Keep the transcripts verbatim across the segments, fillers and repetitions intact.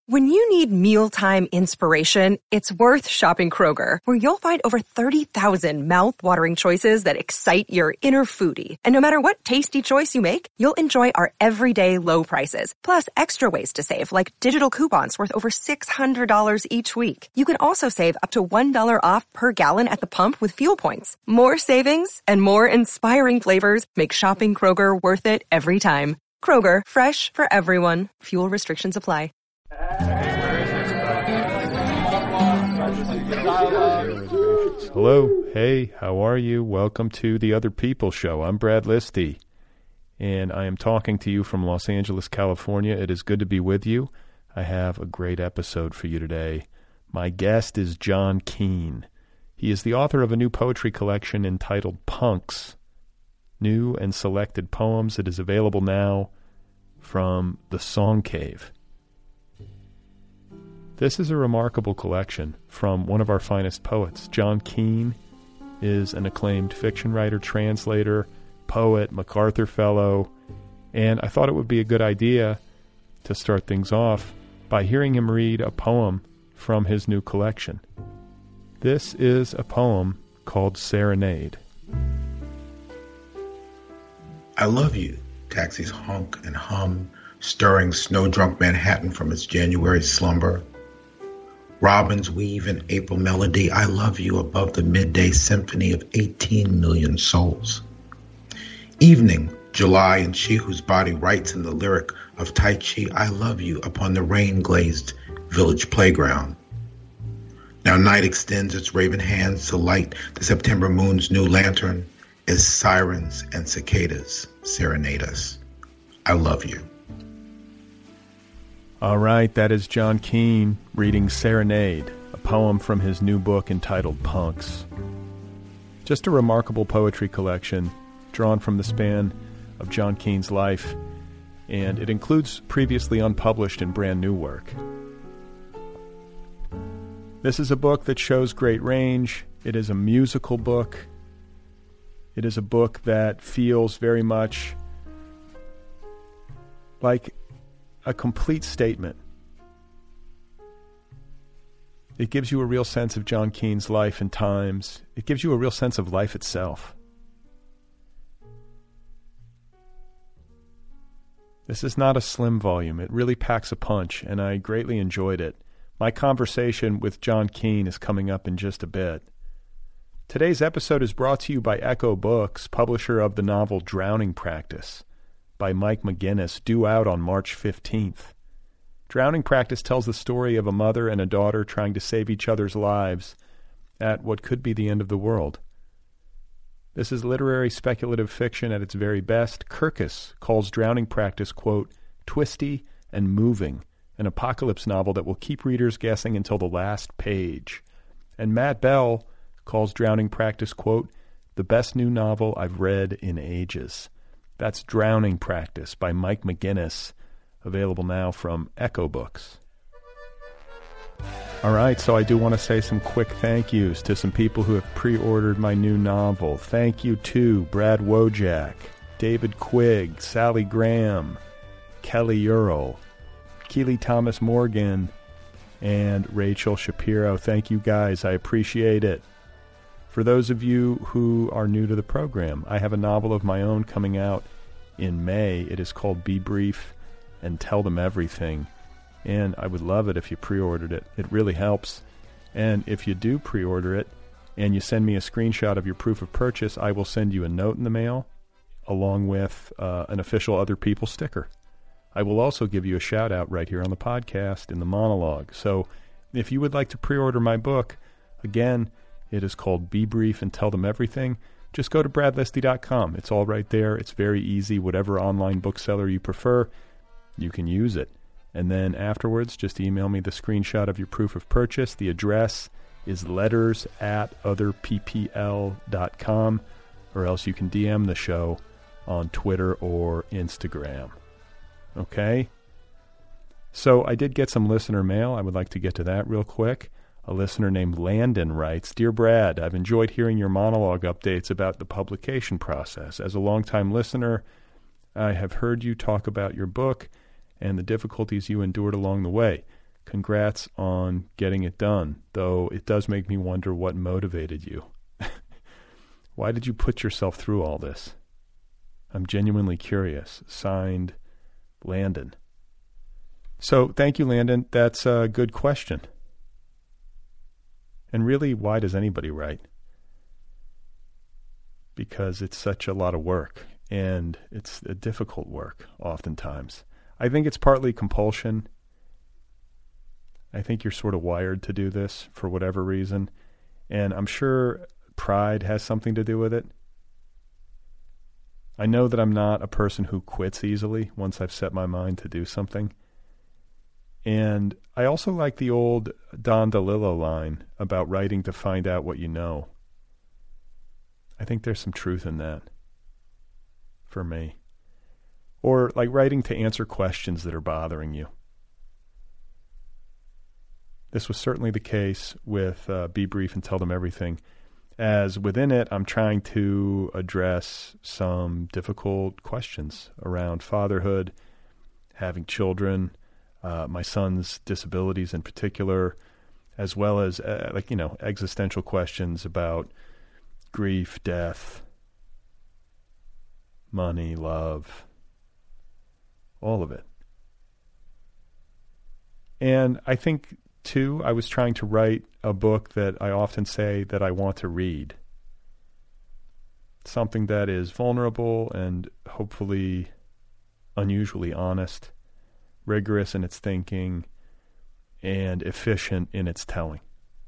When you need mealtime inspiration, it's worth shopping Kroger, where you'll find over thirty thousand mouth-watering choices that excite your inner foodie. And no matter what tasty choice you make, you'll enjoy our everyday low prices, plus extra ways to save, like digital coupons worth over six hundred dollars each week. You can also save up to one dollar off per gallon at the pump with fuel points. More savings and more inspiring flavors make shopping Kroger worth it every time. Kroger, fresh for everyone. Fuel restrictions apply. Hello, hey, how are you? Welcome to The Other People Show. I'm Brad Listy, and I am talking to you from Los Angeles, California. It is good to be with you. I have a great episode for you today. My guest is John Keene. He is the author of a new poetry collection entitled Punks, New and Selected Poems. It is available now from The Song Cave. This is a remarkable collection from one of our finest poets. John Keene is an acclaimed fiction writer, translator, poet, MacArthur Fellow, and I thought it would be a good idea to start things off by hearing him read a poem from his new collection. This is a poem called Serenade. I love you. Taxis honk and hum, stirring snow-drunk Manhattan from its January slumber. Robins weave an April melody. I love you above the midday symphony of eighteen million souls. Evening, July, and she whose body writes in the lyric of Tai Chi, I love you upon the rain-glazed village playground. Now night extends its raven hands to light the September moon's new lantern as sirens and cicadas serenade us. I love you. All right, that is John Keene reading Serenade, a poem from his new book entitled Punks. Just a remarkable poetry collection drawn from the span of John Keene's life, and it includes previously unpublished and brand new work. This is a book that shows great range. It is a musical book. It is a book that feels very much like a complete statement. It gives you a real sense of John Keene's life and times. It gives you a real sense of life itself. This is not a slim volume. It really packs a punch, and I greatly enjoyed it. My conversation with John Keene is coming up in just a bit. Today's episode is brought to you by Echo Books, publisher of the novel Drowning Practice by Mike McGinnis, due out on March fifteenth. Drowning Practice tells the story of a mother and a daughter trying to save each other's lives at what could be the end of the world. This is literary speculative fiction at its very best. Kirkus calls Drowning Practice, quote, twisty and moving, an apocalypse novel that will keep readers guessing until the last page. And Matt Bell calls Drowning Practice, quote, the best new novel I've read in ages. That's Drowning Practice by Mike McGinnis, available now from Echo Books. All right, so I do want to say some quick thank yous to some people who have pre-ordered my new novel. Thank you to Brad Wojak, David Quigg, Sally Graham, Kelly Earl, Keely Thomas Morgan, and Rachel Shapiro. Thank you guys. I appreciate it. For those of you who are new to the program, I have a novel of my own coming out in May. It is called Be Brief and Tell Them Everything. And I would love it if you pre-ordered it. It really helps. And if you do pre-order it and you send me a screenshot of your proof of purchase, I will send you a note in the mail along with uh, an official Other People sticker. I will also give you a shout out right here on the podcast in the monologue. So if you would like to pre-order my book, again, it is called Be Brief and Tell Them Everything. Just go to brad listy dot com. It's all right there. It's very easy. Whatever online bookseller you prefer, you can use it. And then afterwards, just email me the screenshot of your proof of purchase. The address is letters at other p p l dot com, or else you can D M the show on Twitter or Instagram. Okay? So I did get some listener mail. I would like to get to that real quick. A listener named Landon writes, Dear Brad, I've enjoyed hearing your monologue updates about the publication process. As a longtime listener, I have heard you talk about your book and the difficulties you endured along the way. Congrats on getting it done, though it does make me wonder what motivated you. Why did you put yourself through all this? I'm genuinely curious. Signed, Landon. So thank you, Landon. That's a good question. And really, why does anybody write? Because it's such a lot of work, and it's a difficult work oftentimes. I think it's partly compulsion. I think you're sort of wired to do this for whatever reason, and I'm sure pride has something to do with it. I know that I'm not a person who quits easily once I've set my mind to do something. And I also like the old Don DeLillo line about writing to find out what you know. I think there's some truth in that for me. Or like writing to answer questions that are bothering you. This was certainly the case with uh, Be Brief and Tell Them Everything, as within it I'm trying to address some difficult questions around fatherhood, having children, uh, my son's disabilities in particular, as well as uh, like, you know, existential questions about grief, death, money, love, all of it. And I think, too, I was trying to write a book that I often say that I want to read. Something that is vulnerable and hopefully unusually honest, rigorous in its thinking, and efficient in its telling.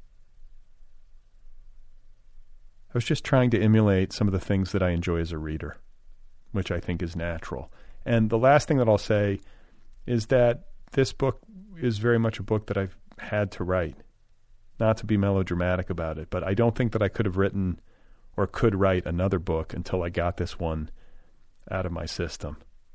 I was just trying to emulate some of the things that I enjoy as a reader, which I think is natural. And the last thing that I'll say is that this book is very much a book that I've had to write. Not to be melodramatic about it, but I don't think that I could have written or could write another book until I got this one out of my system.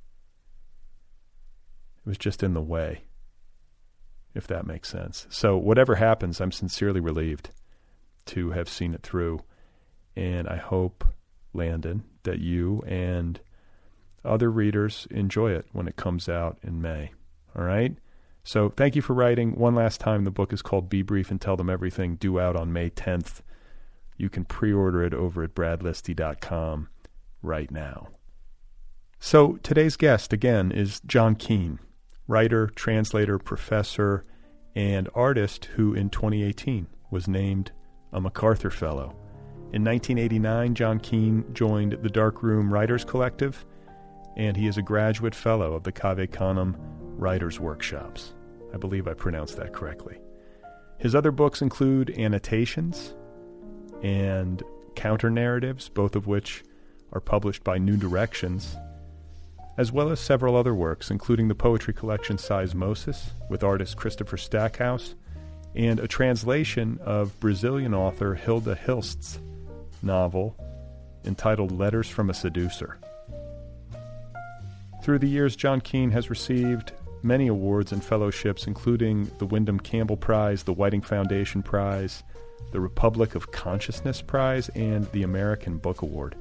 It was just in the way, if that makes sense. So whatever happens, I'm sincerely relieved to have seen it through. And I hope, Landon, that you and other readers enjoy it when it comes out in May. All right? So thank you for writing. One last time, the book is called Be Brief and Tell Them Everything, due out on May tenth. You can pre-order it over at brad listi dot com right now. So today's guest, again, is John Keene, writer, translator, professor, and artist who in twenty eighteen was named a MacArthur Fellow. In nineteen eighty-nine, John Keene joined the Darkroom Writers Collective, and he is a graduate fellow of the Cave Canem Writers' Workshops. I believe I pronounced that correctly. His other books include Annotations and Counter-Narratives, both of which are published by New Directions, as well as several other works, including the poetry collection Seismosis with artist Christopher Stackhouse, and a translation of Brazilian author Hilda Hilst's novel entitled Letters from a Seducer. Through the years, John Keene has received many awards and fellowships, including the Wyndham Campbell Prize, the Whiting Foundation Prize, the Republic of Consciousness Prize, and the American Book Award.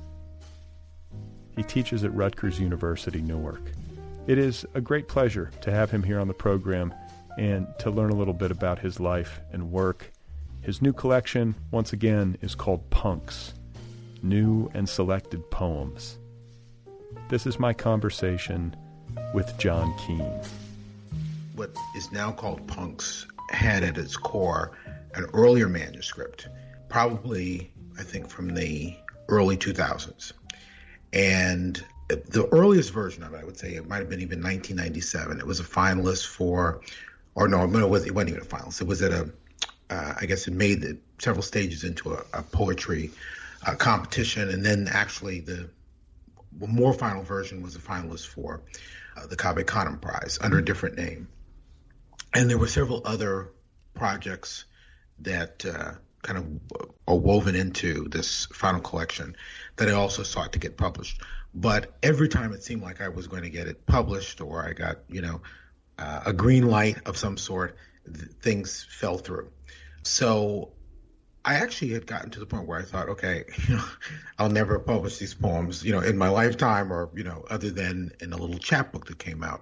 He teaches at Rutgers University, Newark. It is a great pleasure to have him here on the program and to learn a little bit about his life and work. His new collection, once again, is called Punks, New and Selected Poems. This is my conversation with John Keene. What is now called Punks had at its core an earlier manuscript, probably, I think, from the early two thousands. And the earliest version of it, I would say, it might have been even nineteen ninety-seven. It was a finalist for, or no, it wasn't even a finalist. It was at a, uh, I guess it made it several stages into a, a poetry uh, competition. And then actually the more final version was a finalist for uh, the Cave Canem Prize under a different name. And there were several other projects that uh, kind of are woven into this final collection that I also sought to get published. But every time it seemed like I was going to get it published or I got, you know, uh, a green light of some sort, th- things fell through. So I actually had gotten to the point where I thought, okay, you know, I'll never publish these poems, you know, in my lifetime or, you know, other than in a little chapbook that came out.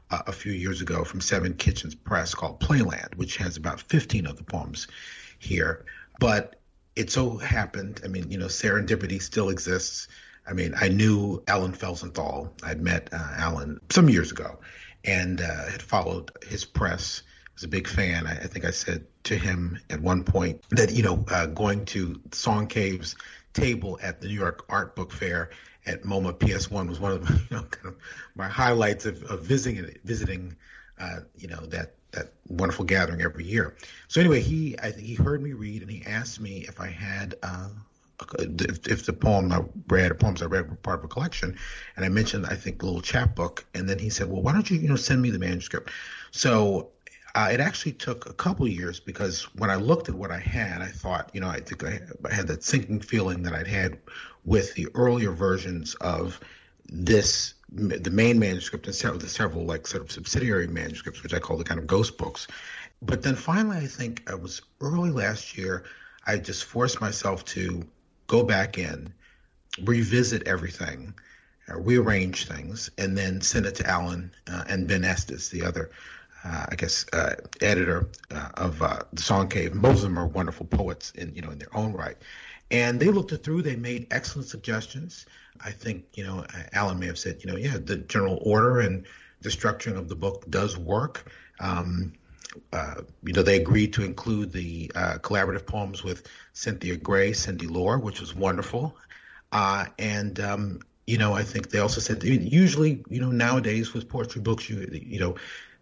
uh, a few years ago from Seven Kitchens Press called Playland, which has about fifteen of the poems here. But it so happened, I mean, you know, serendipity still exists. I mean, I knew Alan Felsenthal. I'd met uh, Alan some years ago and uh, had followed his press. I was a big fan. I, I think I said to him at one point that, you know, uh, going to Song Cave's table at the New York Art Book Fair at MoMA P S one was one of, you know, kind of my highlights of, of visiting, visiting, uh, you know, that that wonderful gathering every year. So anyway, he I think he heard me read and he asked me if I had uh, if, if the poem I read, or poems I read were part of a collection, and I mentioned I think a little chapbook, and then he said, well, why don't you you know send me the manuscript? So uh, it actually took a couple years because when I looked at what I had, I thought, you know, I think I, I had that sinking feeling that I'd had with the earlier versions of this, the main manuscript and several, the several like sort of subsidiary manuscripts, which I call the kind of ghost books. But then finally, I think it was early last year, I just forced myself to go back in, revisit everything, uh, rearrange things, and then send it to Alan uh, and Ben Estes, the other, uh, I guess, uh, editor uh, of uh, the Song Cave. Both of them are wonderful poets in, you know, in their own right. And they looked it through. They made excellent suggestions. I think, you know, Alan may have said, you know, yeah, the general order and the structuring of the book does work. Um, uh, you know, they agreed to include the uh, collaborative poems with Cynthia Gray, Cindy Lore, which was wonderful. Uh, and, um, you know, I think they also said, usually, you know, nowadays with poetry books, you, you know,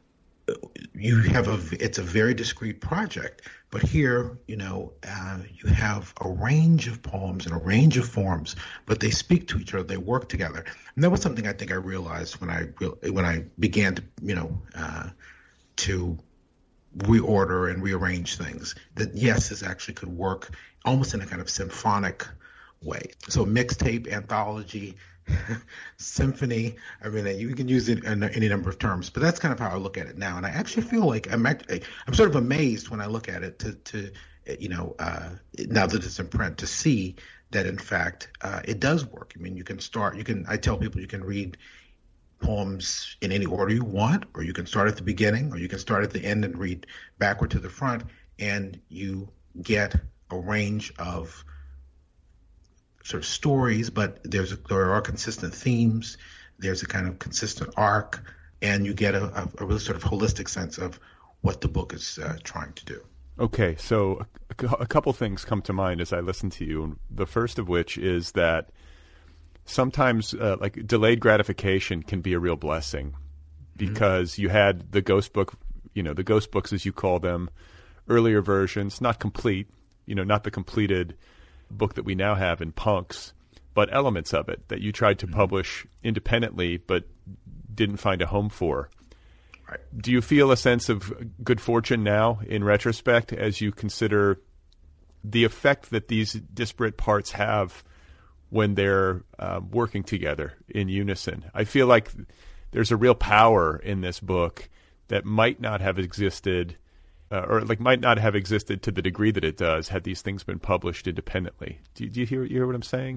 you have a, it's a very discrete project, but here, you know, uh, you have a range of poems and a range of forms, but they speak to each other, they work together. And that was something I think I realized when I, when I began to, you know, uh, to reorder and rearrange things, that yes, this actually could work almost in a kind of symphonic way. So mixtape, anthology, symphony, I mean, you can use it in any number of terms, but that's kind of how I look at it now. And I actually feel like I'm actually, I'm sort of amazed when I look at it to, to you know, uh, now that it's in print, to see that in fact uh, it does work. I mean, you can start, you can, I tell people you can read poems in any order you want, or you can start at the beginning, or you can start at the end and read backward to the front, and you get a range of sort of stories, but there's a, there are consistent themes, there's a kind of consistent arc, and you get a, a, a really sort of holistic sense of what the book is uh, trying to do. Okay, so a, a couple things come to mind as I listen to you. The first of which is that sometimes uh, like delayed gratification can be a real blessing, because mm-hmm. you had the ghost book, you know, the ghost books as you call them, earlier versions, not complete, you know, not the completed book that we now have in Punks, but elements of it that you tried to publish independently but didn't find a home for. Right. Do you feel a sense of good fortune now in retrospect as you consider the effect that these disparate parts have when they're uh, working together in unison? I feel like there's a real power in this book that might not have existed Uh, or like might not have existed to the degree that it does had these things been published independently. Do you, do you hear, you hear what I'm saying?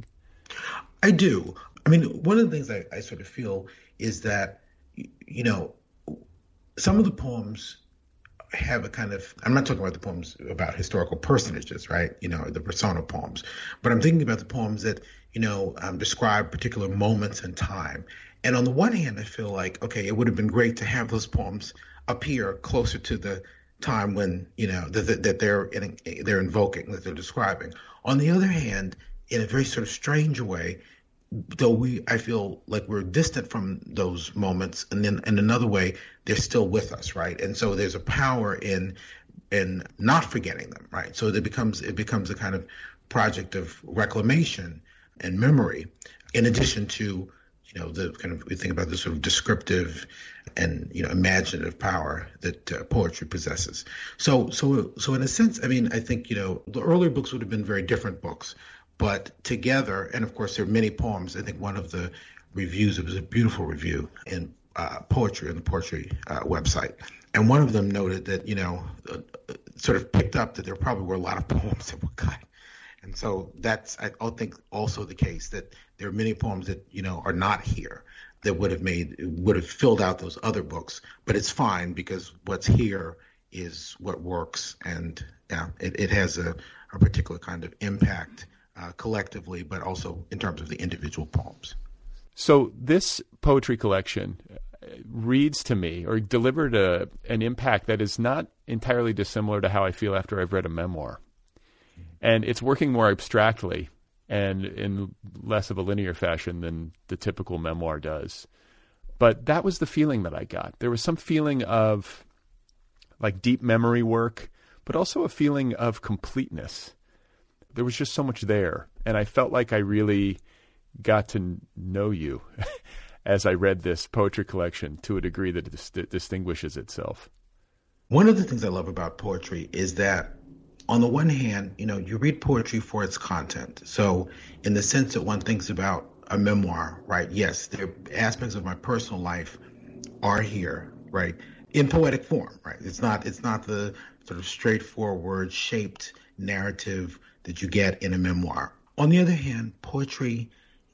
I do. I mean, one of the things I, I sort of feel is that, you know, some of the poems have a kind of, I'm not talking about the poems about historical personages, right? You know, the persona poems, but I'm thinking about the poems that, you know, um, describe particular moments in time. And on the one hand, I feel like, okay, it would have been great to have those poems appear closer to the time when, you know, that, that they're in, they're invoking, that they're describing. On the other hand, in a very sort of strange way, though we, I feel like we're distant from those moments, and then in another way, they're still with us, right? And so there's a power in in not forgetting them, right? So it becomes it becomes a kind of project of reclamation and memory, in addition to, you know, the kind of, we think about the sort of descriptive and, you know, imaginative power that uh, poetry possesses. So, so, so in a sense, I mean, I think, you know, the earlier books would have been very different books, but together, and of course there are many poems. I think one of the reviews, it was a beautiful review in uh, poetry on the poetry uh, website, and one of them noted that, you know, uh, sort of picked up that there probably were a lot of poems that were cut. And so that's, I think, also the case that there are many poems that, you know, are not here. that would have made would have filled out those other books. But it's fine because what's here is what works, and yeah, it, it has a, a particular kind of impact uh, collectively, but also in terms of the individual poems. So this poetry collection reads to me, or delivered a, an impact that is not entirely dissimilar to how I feel after I've read a memoir. And it's working more abstractly and in less of a linear fashion than the typical memoir does. But that was the feeling that I got. There was some feeling of like deep memory work, but also a feeling of completeness. There was just so much there. And I felt like I really got to know you as I read this poetry collection to a degree that dis- distinguishes itself. One of the things I love about poetry is that on the one hand, you know, you read poetry for its content. So in the sense that one thinks about a memoir, right? Yes, there aspects of my personal life are here, right? In poetic form, right? It's not, it's not the sort of straightforward shaped narrative that you get in a memoir. On the other hand, poetry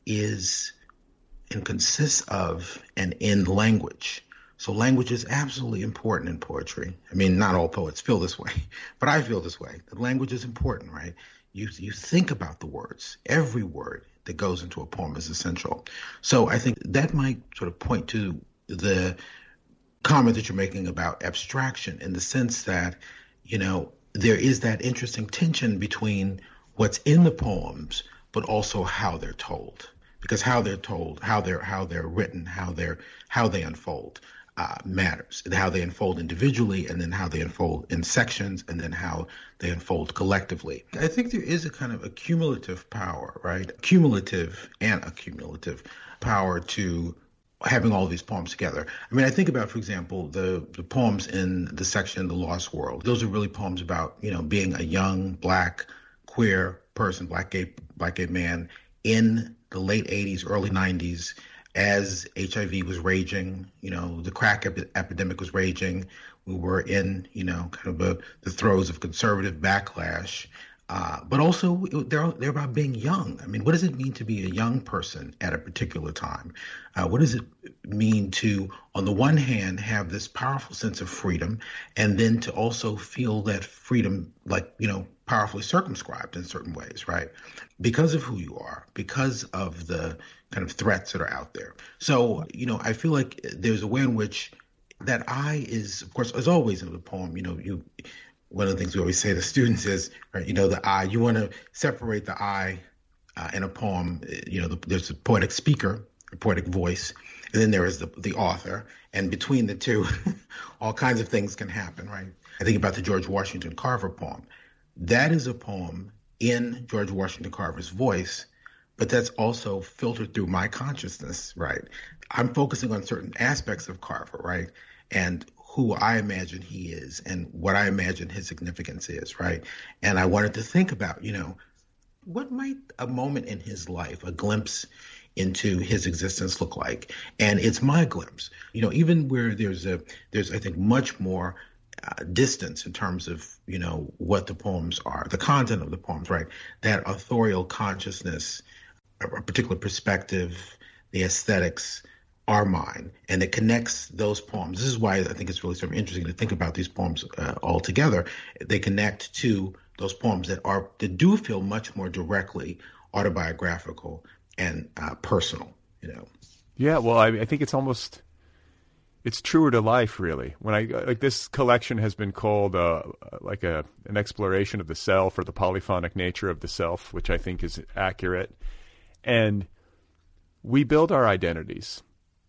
is and consists of and in language. So language is absolutely important in poetry. I mean, not all poets feel this way, but I feel this way. The language is important, right? You you think about the words. Every word that goes into a poem is essential. So I think that might sort of point to the comment that you're making about abstraction, in the sense that, you know, there is that interesting tension between what's in the poems, but also how they're told. Because how they're told, how they're how they're written, how they're how they unfold uh, matters. And how they unfold individually, and then how they unfold in sections, and then how they unfold collectively. I think there is a kind of accumulative power, right? Cumulative and accumulative power to having all of these poems together. I mean, I think about, for example, the the poems in the section The Lost World. Those are really poems about, you know, being a young black queer person, black gay black gay man in the late eighties, early nineties, as H I V was raging, you know, the crack ep- epidemic was raging. We were in, you know, kind of a, the throes of conservative backlash. Uh, but also, they're, they're about being young. I mean, what does it mean to be a young person at a particular time? Uh, what does it mean to, on the one hand, have this powerful sense of freedom, and then to also feel that freedom, like, you know, powerfully circumscribed in certain ways, right? Because of who you are, because of the kind of threats that are out there. So, you know, I feel like there's a way in which that I is, of course, as always in the poem, you know, you, one of the things we always say to students is, right, you know, the I, you want to separate the I uh, in a poem. You know, the, there's a poetic speaker, a poetic voice, and then there is the, the author. And between the two, all kinds of things can happen, right? I think about the George Washington Carver poem. That is a poem in George Washington Carver's voice, but that's also filtered through my consciousness, right? I'm focusing on certain aspects of Carver, right? And who I imagine he is and what I imagine his significance is, right? And I wanted to think about, you know, what might a moment in his life, a glimpse into his existence look like? And it's my glimpse, you know, even where there's a, there's, I think, much more uh, distance in terms of, you know, what the poems are, the content of the poems, right? That authorial consciousness, a, a particular perspective, the aesthetics, are mine, and it connects those poems. This is why I think it's really sort of interesting to think about these poems uh, all together. They connect to those poems that are that do feel much more directly autobiographical and uh, personal. You know. Yeah, well, I, I think it's almost it's truer to life, really. When I like this collection has been called uh, like a an exploration of the self, or the polyphonic nature of the self, which I think is accurate. And we build our identities.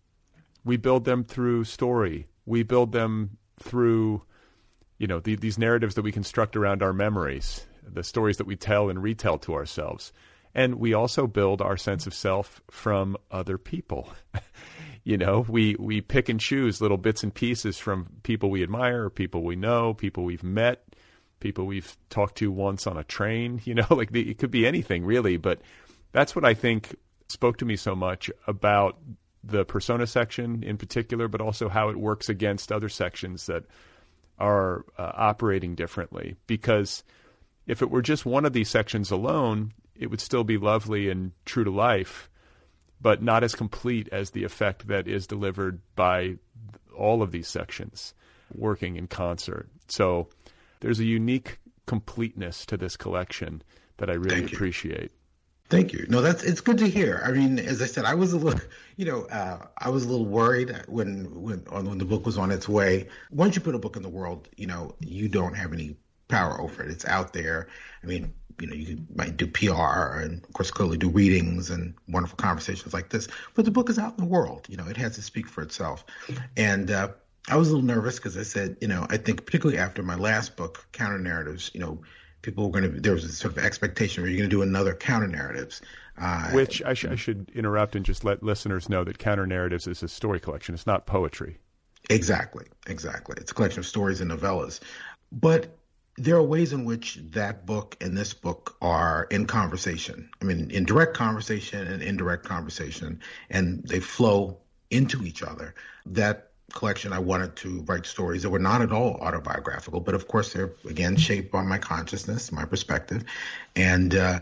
We build them through story. We build them through, you know, the, these narratives that we construct around our memories, the stories that we tell and retell to ourselves. And we also build our sense of self from other people. You know, we, we pick and choose little bits and pieces from people we admire, people we know, people we've met, people we've talked to once on a train. You know, like the, it could be anything really. But that's what I think spoke to me so much about the persona section in particular, but also how it works against other sections that are uh, operating differently. Because if it were just one of these sections alone, it would still be lovely and true to life. but not as complete as the effect that is delivered by all of these sections working in concert. So there's a unique completeness to this collection that I really Thank appreciate. You. Thank you. No, that's it's good to hear. I mean, as I said, I was a little, you know, uh, I was a little worried when when when the book was on its way. Once you put a book in the world, you know, you don't have any power over it. It's out there. I mean, you know, you might do P R and, of course, clearly do readings and wonderful conversations like this. But the book is out in the world. You know, it has to speak for itself. And uh, I was a little nervous because I said, you know, I think particularly after my last book, Counter Narratives, you know, people were going to, there was a sort of expectation where you're going to do another Counter Narratives. Uh, Which I, sh- I should interrupt and just let listeners know that Counter Narratives is a story collection. It's not poetry. Exactly. Exactly. It's a collection of stories and novellas. But there are ways in which that book and this book are in conversation. I mean, in direct conversation and indirect conversation, and they flow into each other. That collection, I wanted to write stories that were not at all autobiographical, but of course they're, again, shaped by my consciousness, my perspective. And uh,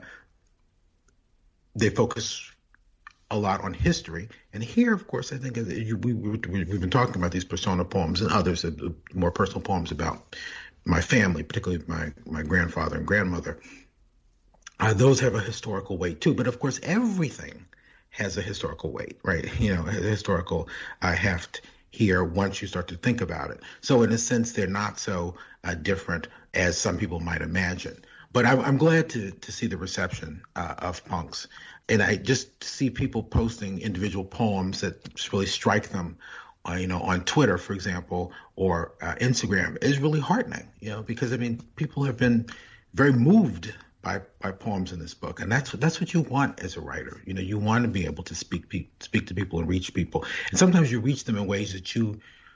they focus a lot on history. And here, of course, I think we, we, we've been talking about these persona poems and others, more personal poems about my family, particularly my, my grandfather and grandmother. Uh, those have a historical weight too. But of course, everything has a historical weight, right? You know, a historical uh, heft here once you start to think about it. So in a sense, they're not so uh, different as some people might imagine. But I'm, I'm glad to to see the reception uh, of Punks. And I just see people posting individual poems that really strike them, uh, you know, on Twitter, for example, or uh, Instagram is really heartening, you know, because, I mean, people have been very moved by by poems in this book. And that's, that's what you want as a writer. You know, you want to be able to speak pe- speak to people and reach people. And sometimes you reach them in ways that you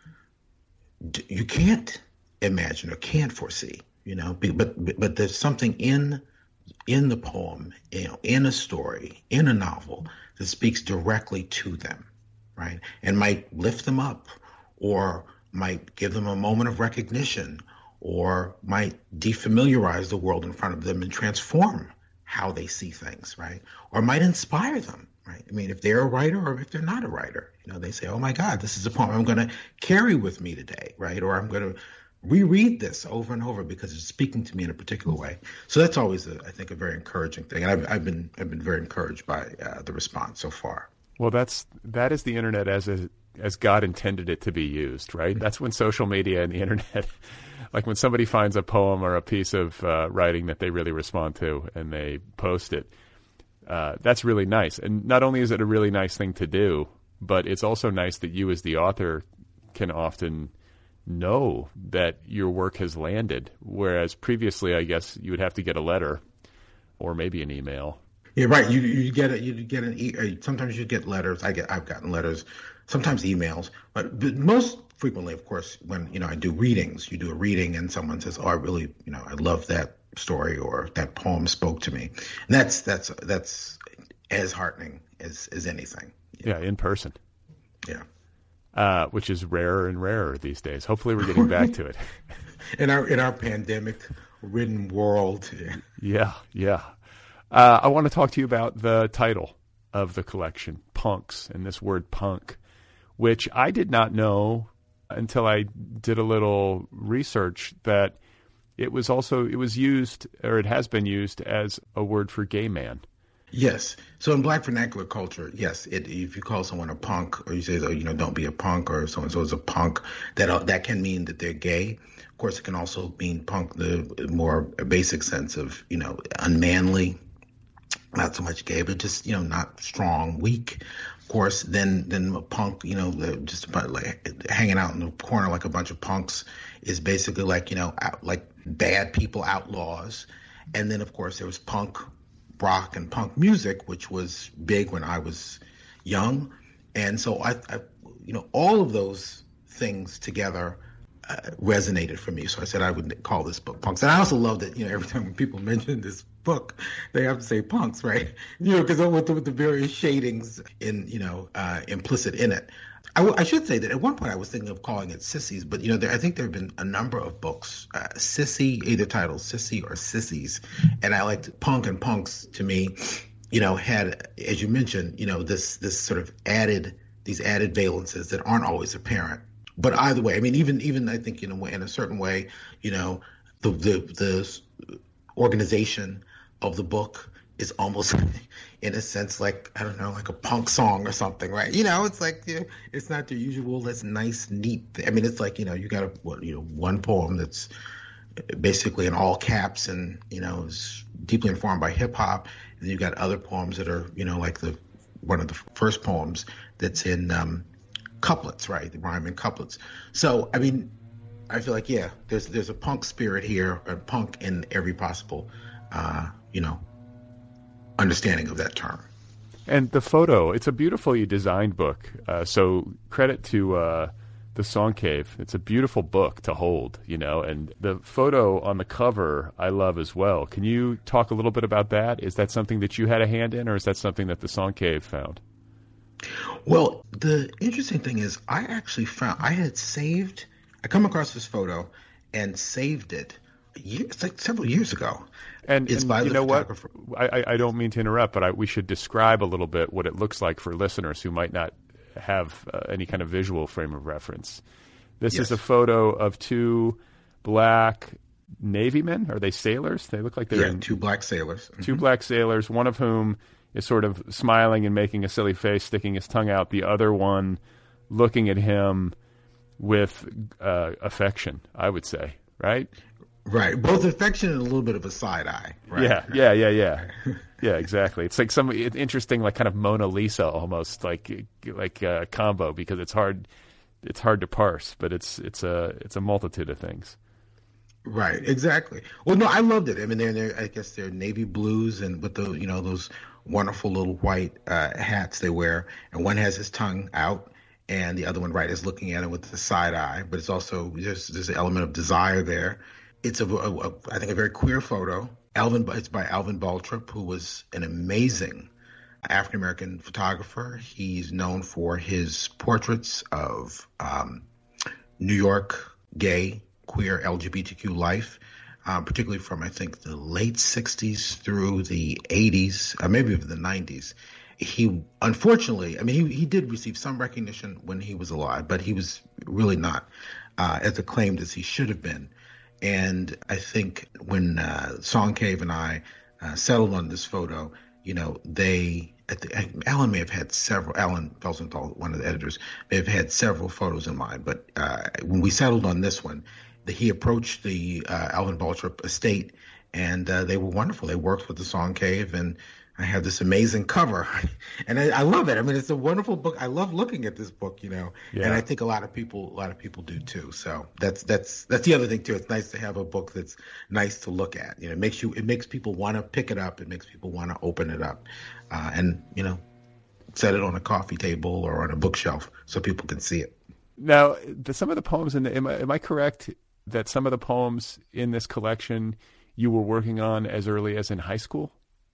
you can't imagine or can't foresee, you know, but but there's something in in the poem, you know, in a story, in a novel that speaks directly to them, right? And might lift them up or might give them a moment of recognition or might defamiliarize the world in front of them and transform how they see things, right? Or might inspire them, right? I mean, if they're a writer or if they're not a writer, you know, they say, oh my God, this is a poem I'm going to carry with me today, right? Or I'm going to reread this over and over because it's speaking to me in a particular way. So that's always, a, I think, a very encouraging thing. And I've, I've been I've been very encouraged by uh, the response so far. Well, that's that is the internet as a, as God intended it to be used, right? That's when social media and the internet, like when somebody finds a poem or a piece of uh, writing that they really respond to and they post it, uh, that's really nice. And not only is it a really nice thing to do, but it's also nice that you as the author can often know that your work has landed, whereas previously, I guess, you would have to get a letter or maybe an email. Yeah, right. You you get a, you get an e- sometimes you get letters. I get I've gotten letters, sometimes emails, but, but most frequently, of course, when you know I do readings, you do a reading and someone says, "Oh, I really, you know, I love that story or that poem spoke to me," and that's that's that's as heartening as as anything. Yeah, in person. Yeah. Uh, which is rarer and rarer these days. Hopefully we're getting back to it. in our in our pandemic-ridden world. Yeah, yeah. yeah. Uh, I want to talk to you about the title of the collection, Punks, and this word punk, which I did not know until I did a little research that it was also, it was used, or it has been used as a word for gay man. Yes. So in Black vernacular culture, yes, it, if you call someone a punk or you say, oh, you know, don't be a punk or so-and-so is a punk, that that can mean that they're gay. Of course, it can also mean punk, the more basic sense of, you know, unmanly, not so much gay, but just, you know, not strong, weak. Of course, then then a punk, you know, just about like hanging out in the corner like a bunch of punks is basically like, you know, out, like bad people, outlaws. And then, of course, there was punk rock and punk music, which was big when I was young. And so I, I you know, all of those things together uh, resonated for me. So I said I would call this book Punks. And I also love that, you know, every time when people mention this book, they have to say punks, right? You know, because with, with the various shadings in, you know, uh, implicit in it. I, w- I should say that at one point I was thinking of calling it Sissies, but, you know, there, I think there have been a number of books, uh, Sissy, either titled Sissy or Sissies. And I liked punk and punks to me you know, had, as you mentioned, you know, this this sort of added these added valences that aren't always apparent. But either way, I mean, even even I think in a way, in a certain way, you know, the the the organization of the book is almost, in a sense, like, I don't know, like a punk song or something, right? You know, it's like, you know, it's not the usual, that's nice, neat. I mean, it's like, you know, you got a, you know, one poem that's basically in all caps and, you know, is deeply informed by hip hop. And then you got other poems that are, you know, like the, one of the first poems that's in um, couplets, right? The rhyme in couplets. So, I mean, I feel like, yeah, there's, there's a punk spirit here, a punk in every possible, uh, you know, understanding of that term. And the photo, it's a beautifully designed book. Uh, so credit to uh, the Song Cave. It's a beautiful book to hold, you know, and the photo on the cover I love as well. Can you talk a little bit about that? Is that something that you had a hand in, or is that something that the Song Cave found? Well, the interesting thing is I actually found, I had saved, I come across this photo and saved it. It's like several years ago. And, it's and by you the know what? photographer. I, I don't mean to interrupt, but I, we should describe a little bit what it looks like for listeners who might not have uh, any kind of visual frame of reference. This Yes. is a photo of two black Navy men. Are they sailors? They look like they're Yeah, in, two black sailors. two Mhm. black sailors, one of whom is sort of smiling and making a silly face, sticking his tongue out. The other one looking at him with uh, affection, I would say, right? Right. Both affection and a little bit of a side eye. Right? Yeah, yeah, yeah, yeah. Yeah, exactly. It's like some it's interesting, like kind of Mona Lisa almost, like like a combo, because it's hard it's hard to parse, but it's it's a it's a multitude of things. Right, exactly. Well, no, I loved it. I mean, they're, they're I guess they're navy blues and with the, you know, those wonderful little white uh, hats they wear, and one has his tongue out, and the other one, right, is looking at it with the side eye. But it's also there's there's an element of desire there. It's a, a, a I think a very queer photo. Alvin, it's by Alvin Baltrop, who was an amazing African American photographer. He's known for his portraits of um, New York gay, queer, L G B T Q life, um, particularly from, I think, the late sixties through the eighties, uh, maybe even the nineties. He, unfortunately, I mean, he, he did receive some recognition when he was alive, but he was really not uh, as acclaimed as he should have been. And I think when uh, Song Cave and I uh, settled on this photo, you know, they, at the, Alan may have had several, Alan Felsenthal, one of the editors, may have had several photos in mind. But uh, when we settled on this one, the, he approached the uh, Alvin Baltrop estate, and uh, they were wonderful. They worked with the Song Cave, and I have this amazing cover, and I, I love it. I mean, it's a wonderful book. I love looking at this book, you know, Yeah. and I think a lot of people, a lot of people do too. So that's that's that's the other thing too. It's nice to have a book that's nice to look at. You know, it makes you, it makes people want to pick it up. It makes people want to open it up, uh, and you know, set it on a coffee table or on a bookshelf so people can see it. Now, the, some of the poems in the, am I, am I correct that some of the poems in this collection you were working on as early as in high school?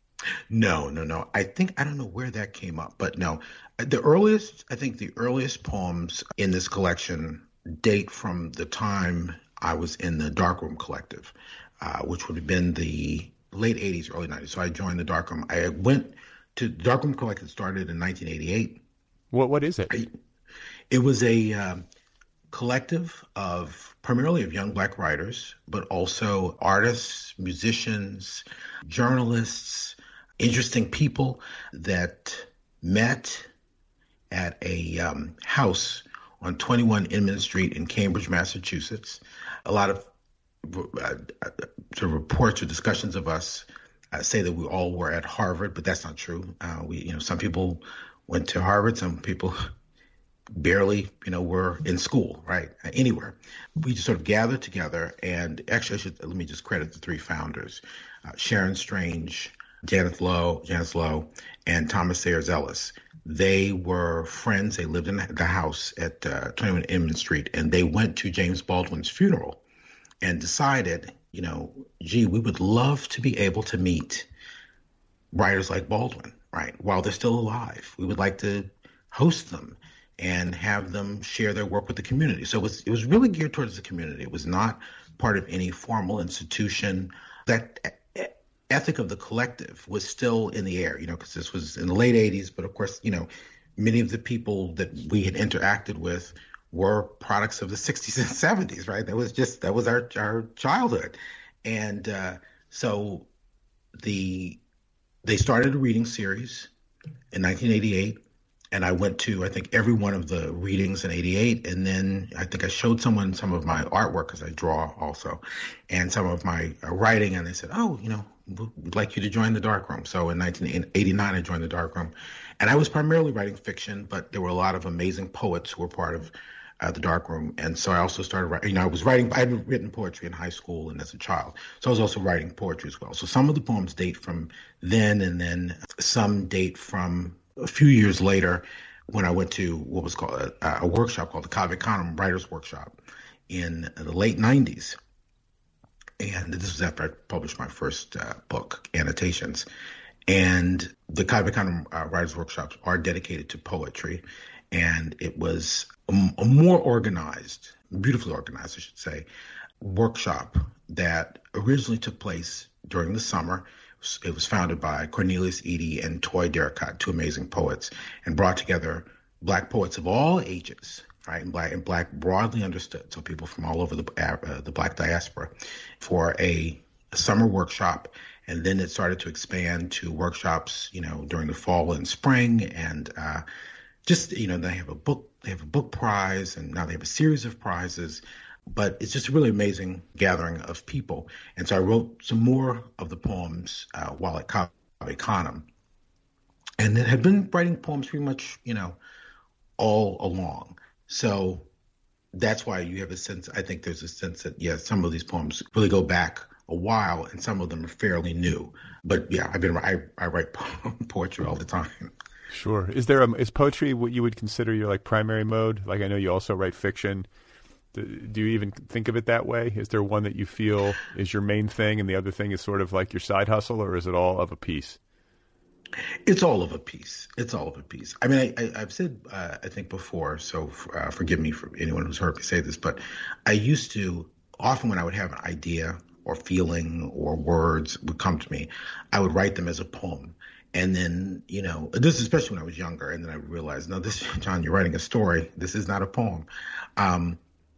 No, no, no. I think, I don't know where that came up, but no. The earliest, I think the earliest poems in this collection date from the time I was in the Darkroom Collective, uh, which would have been the late eighties, early nineties. So I joined the Darkroom. I went to, the Darkroom Collective started in nineteen eighty-eight. What What is it? I, it was a um, collective of primarily of young black writers, but also artists, musicians, journalists, interesting people that met at a um, house on twenty-one Inman Street in Cambridge, Massachusetts. A lot of uh, sort of reports or discussions of us uh, say that we all were at Harvard, but that's not true. Uh, we, you know, some people went to Harvard, some people barely, you know, were in school, right? Anywhere. We just sort of gathered together, and actually, I should, let me just credit the three founders, uh, Sharon Strange, Janet Lowe, Janice Lowe, and Thomas Sayers Ellis. They were friends. They lived in the house at uh, twenty-one Inman Street, and they went to James Baldwin's funeral and decided, you know, gee, we would love to be able to meet writers like Baldwin, right, while they're still alive. We would like to host them and have them share their work with the community. So it was, it was really geared towards the community. It was not part of any formal institution. That ethic of the collective was still in the air, you know, because this was in the late eighties. But of course, you know, many of the people that we had interacted with were products of the sixties and seventies, right? That was just, that was our, our childhood. And uh, so the they started a reading series in nineteen eighty-eight. And I went to, I think, every one of the readings in eighty-eight. And then I think I showed someone some of my artwork, because I draw also, and some of my uh, writing. And they said, oh, you know, we'd like you to join the darkroom. So in nineteen eighty-nine, I joined the darkroom. And I was primarily writing fiction, but there were a lot of amazing poets who were part of uh, the darkroom. And so I also started writing, you know, I was writing, I had written poetry in high school and as a child. So I was also writing poetry as well. So some of the poems date from then, and then some date from a few years later, when I went to what was called a, a workshop called the Cave Canem Writers Workshop in the late nineties. And this was after I published my first uh, book, Annotations. And the Cave Canem uh, Writers Workshops are dedicated to poetry. And it was a, a more organized, beautifully organized, I should say, workshop that originally took place during the summer. It was founded by Cornelius Eady and Toy Derricotte, two amazing poets, and brought together Black poets of all ages, right, and Black and Black broadly understood, so people from all over the uh, the Black diaspora, for a, a summer workshop. And then it started to expand to workshops, you know, during the fall and spring, and uh, just, you know, they have a book, they have a book prize, and now they have a series of prizes. But it's just a really amazing gathering of people. And so I wrote some more of the poems uh, while at Cave Canem, and then had been writing poems pretty much, you know, all along. So that's why you have a sense, I think there's a sense that, yeah, some of these poems really go back a while, and some of them are fairly new. But yeah, I've been, I, I write poetry all the time. Sure. Is there a, is poetry what you would consider your like primary mode? Like I know you also write fiction. Do you even think of it that way? Is there one that you feel is your main thing and the other thing is sort of like your side hustle, or is it all of a piece? It's all of a piece. It's all of a piece. I mean, I, I, I've said, uh, I think before, so uh, forgive me for anyone who's heard me say this, but I used to, often when I would have an idea or feeling or words would come to me, I would write them as a poem. And then, you know, this is especially when I was younger, and then I realized, no, this, John, you're writing a story. This is not a poem. Um,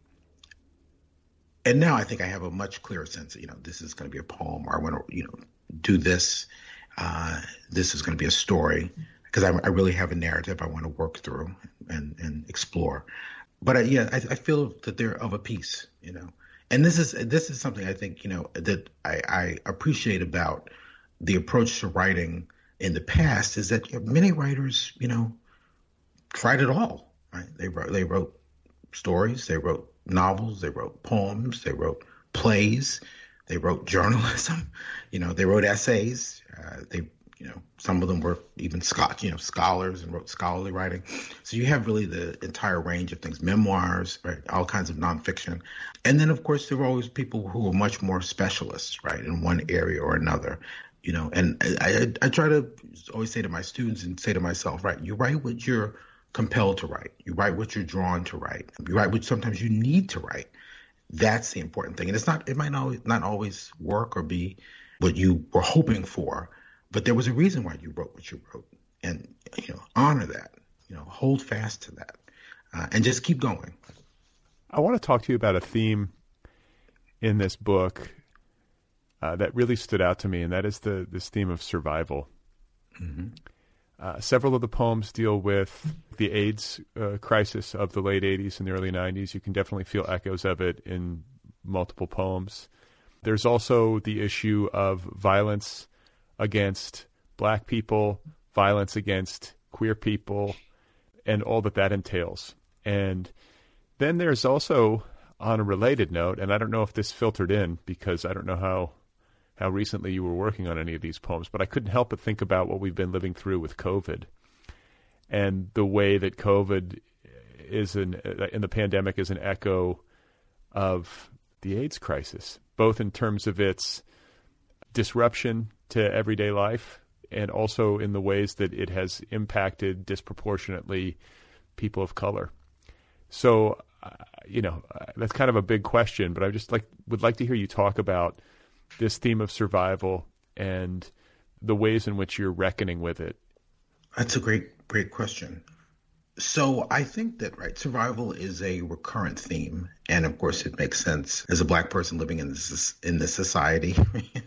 And now I think I have a much clearer sense that, you know, this is going to be a poem, or I want to, you know, do this. Uh, this is going to be a story, because I, I really have a narrative I want to work through and, and explore. But I, yeah, I, I feel that they're of a piece, you know. And this is this is something I think, you know, that I, I appreciate about the approach to writing in the past, is that, you know, many writers, you know, tried it all, right? They wrote, they wrote stories, they wrote novels, they wrote poems, they wrote plays, they wrote journalism, you know, they wrote essays. Uh, they, you know, some of them were even Scott, you know, scholars and wrote scholarly writing. So you have really the entire range of things, memoirs, right, all kinds of nonfiction. And then, of course, there were always people who were much more specialists, right, in one area or another, you know. And I, I, I try to always say to my students and say to myself, right, you write what you're compelled to write. You write what you're drawn to write. You write what sometimes you need to write. That's the important thing. And it's not, it might not, not always work or be what you were hoping for, but there was a reason why you wrote what you wrote. And, you know, honor that, you know, hold fast to that, uh, and just keep going. I want to talk to you about a theme in this book uh, that really stood out to me, and that is the this theme of survival. Mm-hmm. Uh, several of the poems deal with the AIDS uh, crisis of the late eighties and the early nineties. You can definitely feel echoes of it in multiple poems. There's also the issue of violence against Black people, violence against queer people, and all that that entails. And then there's also, on a related note, and I don't know if this filtered in because I don't know how how recently you were working on any of these poems, but I couldn't help but think about what we've been living through with COVID and the way that COVID is an, in the pandemic is an echo of the AIDS crisis, both in terms of its disruption to everyday life and also in the ways that it has impacted disproportionately people of color. So, uh, you know, uh, that's kind of a big question, but I just like would like to hear you talk about this theme of survival and the ways in which you're reckoning with it? That's a great, great question. So I think that, right, survival is a recurrent theme. And of course, it makes sense as a Black person living in this, in this society.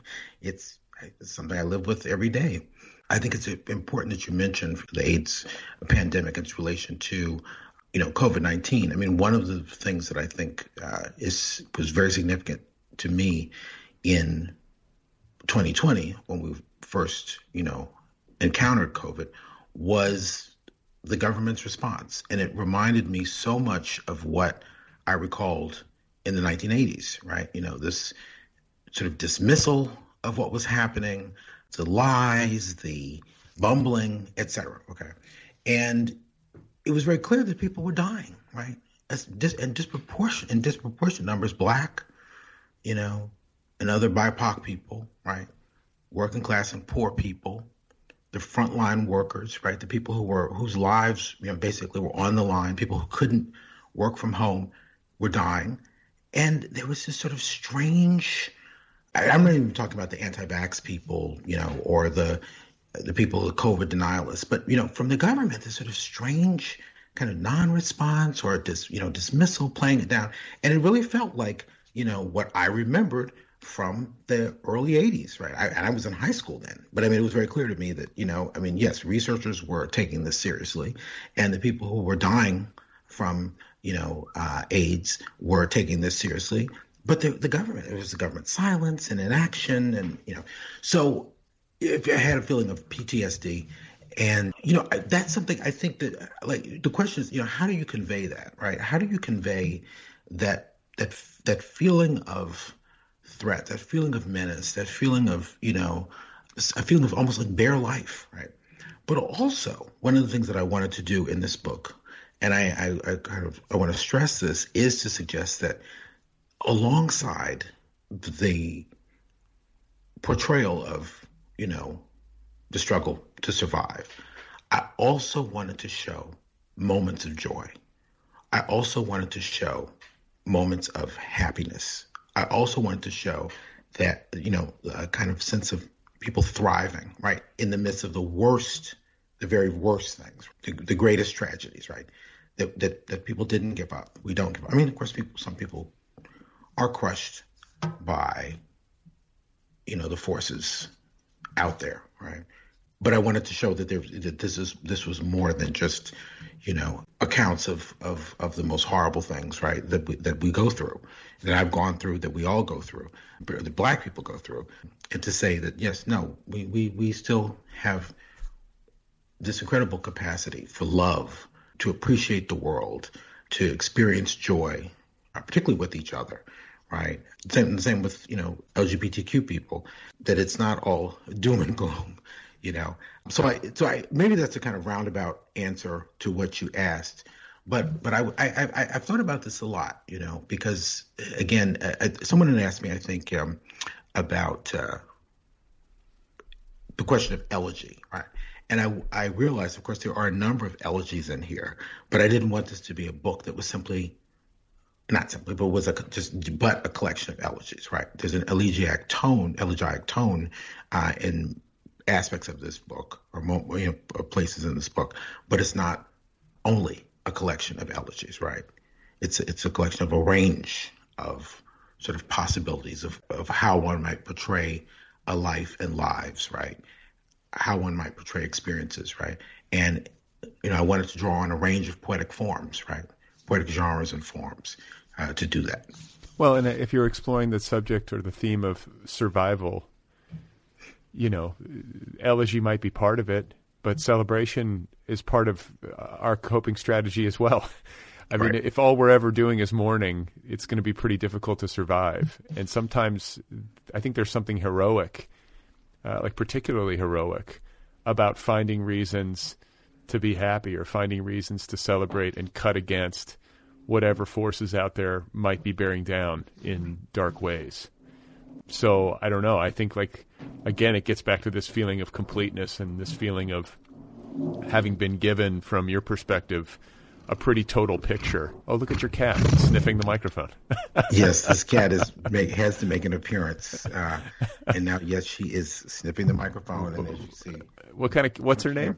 it's, it's something I live with every day. I think it's important that you mentioned the AIDS pandemic and its relation to, you know, COVID nineteen. I mean, one of the things that I think uh, is was very significant to me in twenty twenty, when we first, you know, encountered COVID, was the government's response. And it reminded me so much of what I recalled in the nineteen eighties, right? You know, this sort of dismissal of what was happening, the lies, the bumbling, et cetera. Okay. And it was very clear that people were dying, right? As dis- in disproportionate, in disproportionate numbers, Black, you know, and other B I P O C people, right? Working class and poor people, the frontline workers, right? The people who were, whose lives, you know, basically were on the line, people who couldn't work from home were dying. And there was this sort of strange, I, I'm not even talking about the anti-vax people, you know, or the the people, the COVID denialists, but, you know, from the government, this sort of strange kind of non-response or dis, you know, dismissal, playing it down. And it really felt like, you know, what I remembered from the early eighties, right? I, and I was in high school then. But I mean, it was very clear to me that, you know, I mean, yes, researchers were taking this seriously, and the people who were dying from, you know, uh, AIDS were taking this seriously. But the, the government, it was the government silence and inaction, and, you know, so if I had a feeling of P T S D, and, you know, that's something I think that, like, the question is, you know, how do you convey that, right? How do you convey that that that feeling of threat, that feeling of menace, that feeling of, you know, a feeling of almost like bare life, right? But also, one of the things that I wanted to do in this book, and I, I, I kind of I want to stress this, is to suggest that alongside the portrayal of, you know, the struggle to survive, I also wanted to show moments of joy. I also wanted to show moments of happiness. I also wanted to show that, you know, a kind of sense of people thriving, right, in the midst of the worst, the very worst things, the, the greatest tragedies, right, that, that that people didn't give up. We don't give up. I mean, of course, people, some people are crushed by, you know, the forces out there, right? But I wanted to show that there that this is this was more than just, you know, accounts of of, of the most horrible things, right, that we, that we go through, that I've gone through, that we all go through, that Black people go through, and to say that yes, no, we we, we still have this incredible capacity for love, to appreciate the world, to experience joy, particularly with each other. Right. Same, same with, you know, L G B T Q people, that it's not all doom and gloom, you know. So I, so I, maybe that's a kind of roundabout answer to what you asked. But, but I, I, I, I've thought about this a lot, you know, because again, I, someone had asked me, I think, um, about uh, the question of elegy, right? And I, I realized, of course, there are a number of elegies in here, but I didn't want this to be a book that was simply Not simply, but was a just but a collection of elegies, right? There's an elegiac tone, elegiac tone uh, in aspects of this book, or, you know, or places in this book, but it's not only a collection of elegies, right? It's a, it's a collection of a range of sort of possibilities of, of how one might portray a life and lives, right? How one might portray experiences, right? And, you know, I wanted to draw on a range of poetic forms, right? Poetic genres and forms uh, to do that. Well, and if you're exploring the subject or the theme of survival, you know, elegy might be part of it, but celebration is part of our coping strategy as well. I mean, right. If all we're ever doing is mourning, it's going to be pretty difficult to survive. And sometimes I think there's something heroic, uh, like particularly heroic, about finding reasons to be happy or finding reasons to celebrate and cut against whatever forces out there might be bearing down in dark ways. So I don't know. I think, like, again, it gets back to this feeling of completeness and this feeling of having been given, from your perspective, a pretty total picture. Oh, look at your cat sniffing the microphone. Yes, this cat is make, has to make an appearance, uh, and now yes, she is sniffing the microphone. And as you see, what kind of what's her name?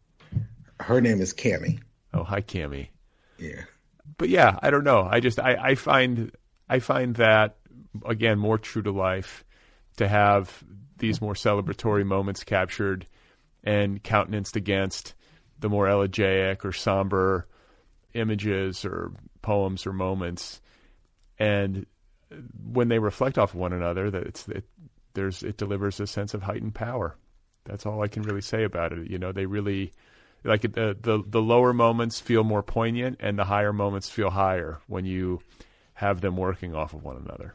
Her name is Cammie. Oh, hi, Cammie. Yeah, but yeah, I don't know. I just I, I find I find that again more true to life to have these more celebratory moments captured and countenanced against the more elegiac or somber images or poems or moments, and when they reflect off of one another, that it's it, there's it delivers a sense of heightened power. That's all I can really say about it. You know, they really like the the the lower moments feel more poignant, and the higher moments feel higher when you have them working off of one another.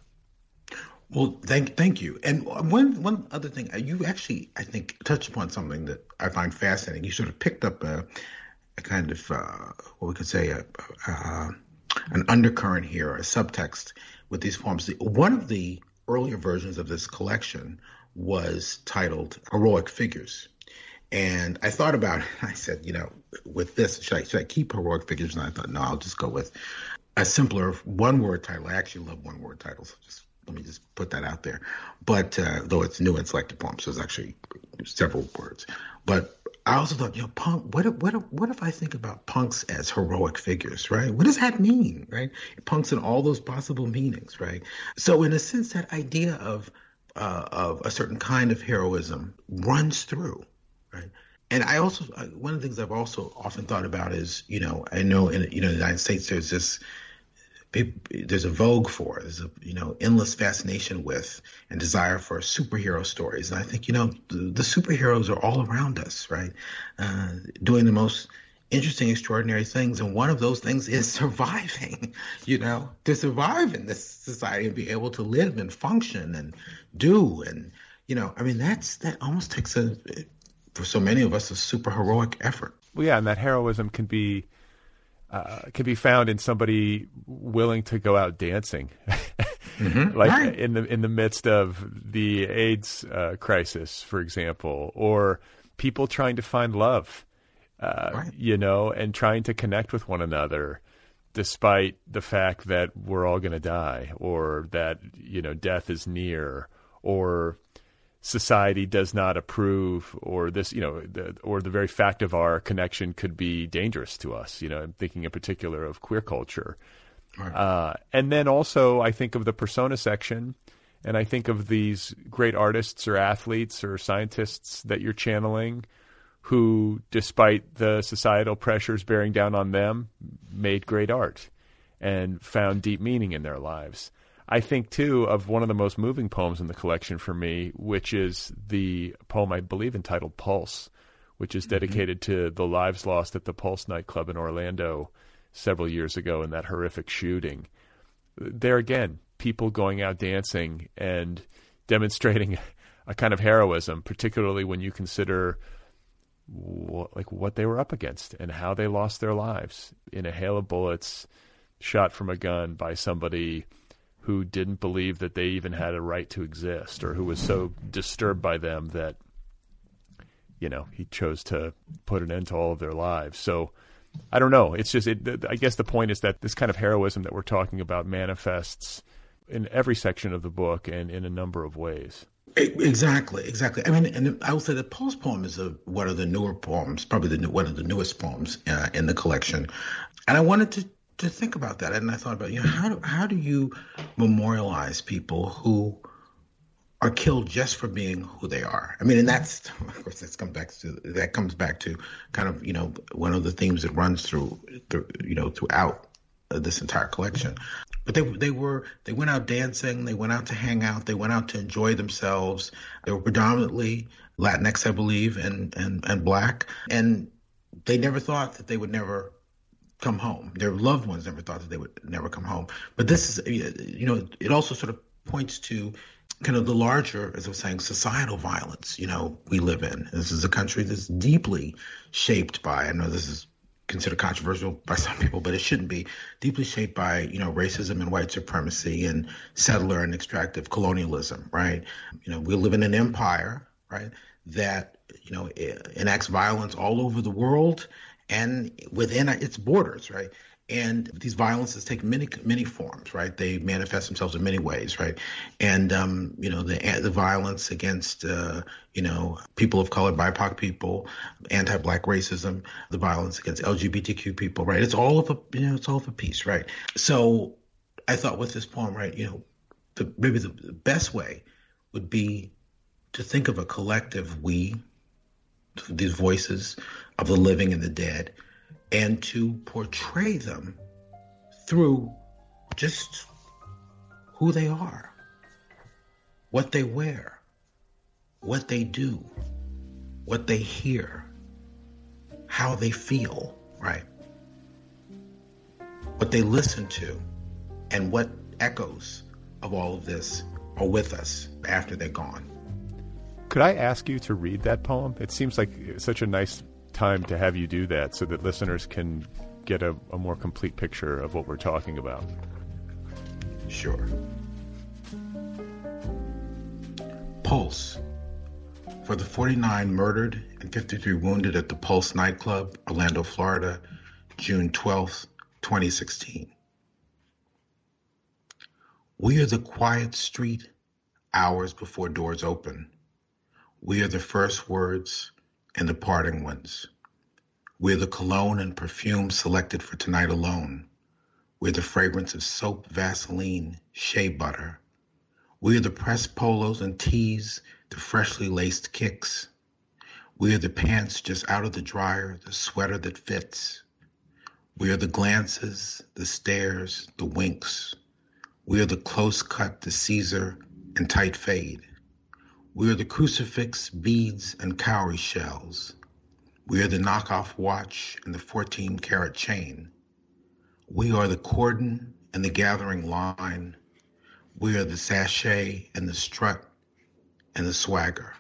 Well, thank thank you. And one one other thing, you actually I think touched upon something that I find fascinating. You sort of picked up a, a kind of uh, what we could say a, a, an undercurrent here, a subtext with these poems. One of the earlier versions of this collection was titled "Heroic Figures," and I thought about it. I said, you know, with this, should I should I keep "Heroic Figures"? And I thought, no, I'll just go with a simpler one-word title. I actually love one-word titles. Just let me just put that out there. But uh, though it's new and selected poems, so it's actually several words. But I also thought, you know, punk. What if, what if, what if I think about punks as heroic figures, right? What does that mean, right? Punks in all those possible meanings, right? So in a sense, that idea of uh, of a certain kind of heroism runs through, right? And I also one of the things I've also often thought about is, you know, I know in you know the United States there's this. There's a vogue for, there's a, you know, endless fascination with and desire for superhero stories. And I think, you know, the, the superheroes are all around us, right? Uh, doing the most interesting, extraordinary things. And one of those things is surviving, you know, to survive in this society and be able to live and function and do. And, you know, I mean, that's, that almost takes a, for so many of us, a super heroic effort. Well, yeah, and that heroism can be, Uh, can be found in somebody willing to go out dancing, mm-hmm. like right. in the in the midst of the AIDS uh, crisis, for example, or people trying to find love, uh, right. you know, and trying to connect with one another, despite the fact that we're all going to die, or that you know death is near, or society does not approve, or this, you know, the, or the very fact of our connection could be dangerous to us. You know, I'm thinking in particular of queer culture. Right. Uh, and then also I think of the persona section, and I think of these great artists or athletes or scientists that you're channeling who, despite the societal pressures bearing down on them, made great art and found deep meaning in their lives. I think, too, of one of the most moving poems in the collection for me, which is the poem, I believe, entitled Pulse, which is dedicated mm-hmm. to the lives lost at the Pulse nightclub in Orlando several years ago in that horrific shooting. There again, people going out dancing and demonstrating a kind of heroism, particularly when you consider what, like what they were up against and how they lost their lives in a hail of bullets shot from a gun by somebody who didn't believe that they even had a right to exist, or who was so disturbed by them that, you know, he chose to put an end to all of their lives. So I don't know. It's just, it, I guess the point is that this kind of heroism that we're talking about manifests in every section of the book and in a number of ways. Exactly, exactly. I mean, and I will say the Pulse poem is a, one of the newer poems, probably the new, one of the newest poems uh, in the collection. And I wanted to to think about that, and I thought about, you know, how do how do you memorialize people who are killed just for being who they are? I mean, and that's, of course, that's comes back to that comes back to kind of, you know, one of the themes that runs through, through you know, throughout this entire collection. But they they were they went out dancing, they went out to hang out, they went out to enjoy themselves. They were predominantly Latinx, I believe, and and and Black, and they never thought that they would never come home. Their loved ones never thought that they would never come home. But this is, you know, it also sort of points to kind of the larger, as I was saying, societal violence, you know, we live in. This is a country that's deeply shaped by, I know this is considered controversial by some people, but it shouldn't be, deeply shaped by, you know, racism and white supremacy and settler and extractive colonialism, right? You know, we live in an empire, right, that, you know, enacts violence all over the world. and within its borders, right? And these violences take many, many forms, right? They manifest themselves in many ways, right? And, um, you know, the the violence against, uh, you know, people of color, B I P O C people, anti-Black racism, the violence against L G B T Q people, right? It's all of a, you know, it's all of a piece, right? So I thought with this poem, right, you know, the, maybe the, the best way would be to think of a collective we, these voices of the living and the dead, and to portray them through just who they are, what they wear, what they do, what they hear, how they feel, right? What they listen to, and what echoes of all of this are with us after they're gone. Could I ask you to read that poem? It seems like such a nice time to have you do that so that listeners can get a, a more complete picture of what we're talking about. Sure. Pulse. For the forty-nine murdered and fifty-three wounded at the Pulse nightclub, Orlando, Florida, June twelfth, twenty sixteen. We are the quiet street hours before doors open. We are the first words and the parting ones. We're the cologne and perfume selected for tonight alone. We're the fragrance of soap, Vaseline, shea butter. We are the pressed polos and tees, the freshly laced kicks. We are the pants just out of the dryer, the sweater that fits. We are the glances, the stares, the winks. We are the close cut, the Caesar and tight fade. We are the crucifix, beads, and cowrie shells. We are the knockoff watch and the fourteen karat chain. We are the cordon and the gathering line. We are the sachet and the strut and the swagger.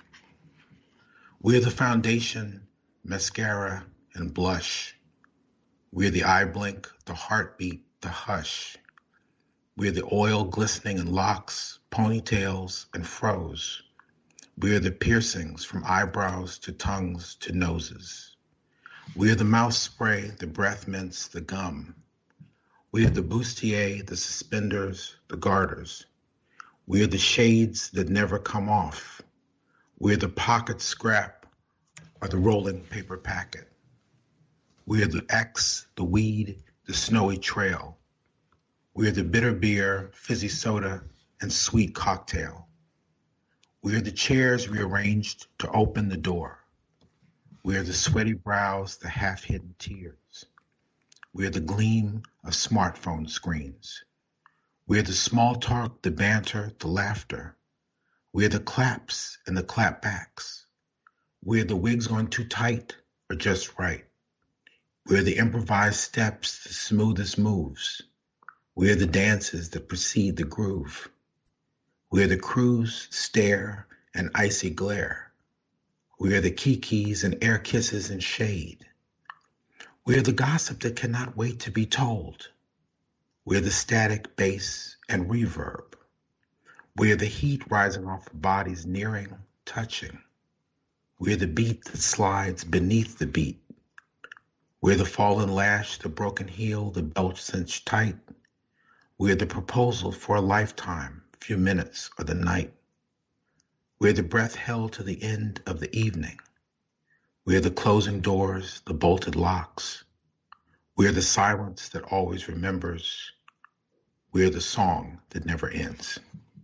We are the foundation, mascara, and blush. We are the eye blink, the heartbeat, the hush. We are the oil glistening in locks, ponytails, and froze. We are the piercings from eyebrows to tongues to noses. We are the mouth spray, the breath mints, the gum. We are the bustier, the suspenders, the garters. We are the shades that never come off. We are the pocket scrap or the rolling paper packet. We are the X, the weed, the snowy trail. We are the bitter beer, fizzy soda, and sweet cocktail. We are the chairs rearranged to open the door. We are the sweaty brows, the half-hidden tears. We are the gleam of smartphone screens. We are the small talk, the banter, the laughter. We are the claps and the clapbacks. We are the wigs on too tight or just right. We are the improvised steps, the smoothest moves. We are the dances that precede the groove. We are the cruise, stare, and icy glare. We are the kikis and air kisses and shade. We are the gossip that cannot wait to be told. We are the static bass and reverb. We are the heat rising off of bodies nearing, touching. We are the beat that slides beneath the beat. We are the fallen lash, the broken heel, the belt cinched tight. We are the proposal for a lifetime, few minutes, or the night. We are the breath held to the end of the evening. We are the closing doors, the bolted locks. We are the silence that always remembers. We are the song that never ends.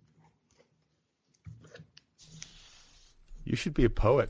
You should be a poet.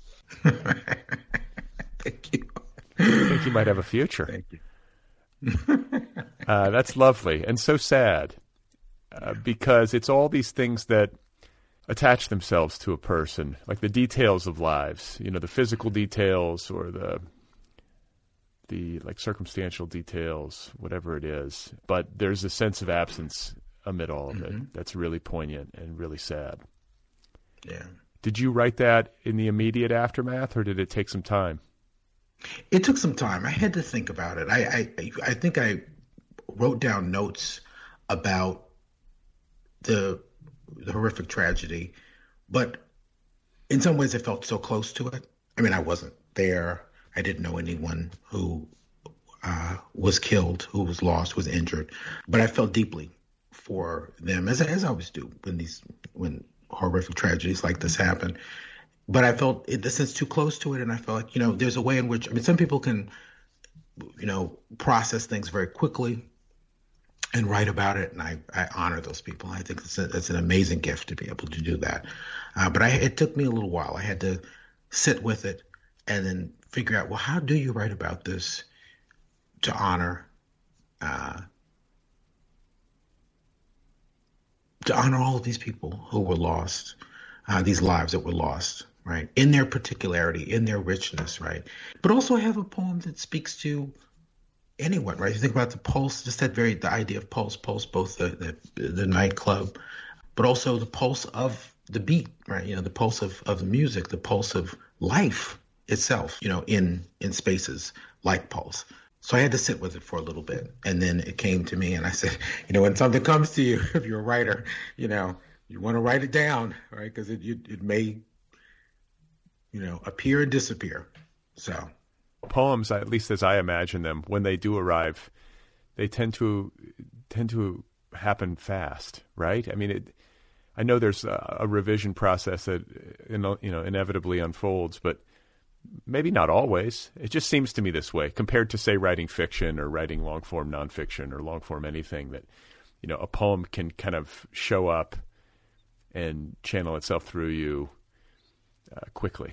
Thank you. I think you might have a future. Thank you. uh, that's lovely and so sad uh, because it's all these things that attach themselves to a person, like the details of lives, you know, the physical details or the the like circumstantial details, whatever it is. But there's a sense of absence amid all of mm-hmm. it that's really poignant and really sad. Yeah. Did you write that in the immediate aftermath, or did it take some time? It took some time. I had to think about it. I I, I think I wrote down notes about the the horrific tragedy, but in some ways I felt so close to it. I mean, I wasn't there. I didn't know anyone who uh, was killed, who was lost, was injured. But I felt deeply for them, as, as I always do when these when horrific tragedies like this happen. But I felt, in a sense, too close to it. And I felt like, you know, there's a way in which, I mean, some people can, you know, process things very quickly and write about it. And I, I honor those people. I think it's, a, it's an amazing gift to be able to do that. Uh, but I, it took me a little while. I had to sit with it and then figure out, well, how do you write about this to honor, uh, to honor all of these people who were lost, uh, these lives that were lost, right, in their particularity, in their richness, right, but also have a poem that speaks to anyone, right? You think about the pulse, just that very, the idea of pulse, pulse, both the, the, the nightclub, but also the pulse of the beat, right? You know, the pulse of, of the music, the pulse of life itself, you know, in, in spaces like Pulse. So I had to sit with it for a little bit. And then it came to me and I said, you know, when something comes to you, if you're a writer, you know, you want to write it down, right? Because it, it, it may, you know, appear and disappear. So poems, at least as I imagine them, when they do arrive, they tend to tend to happen fast, right? I mean, it, I know there's a, a revision process that you know inevitably unfolds, but maybe not always. It just seems to me this way compared to, say, writing fiction or writing long form nonfiction or long form anything. That you know, a poem can kind of show up and channel itself through you uh, quickly.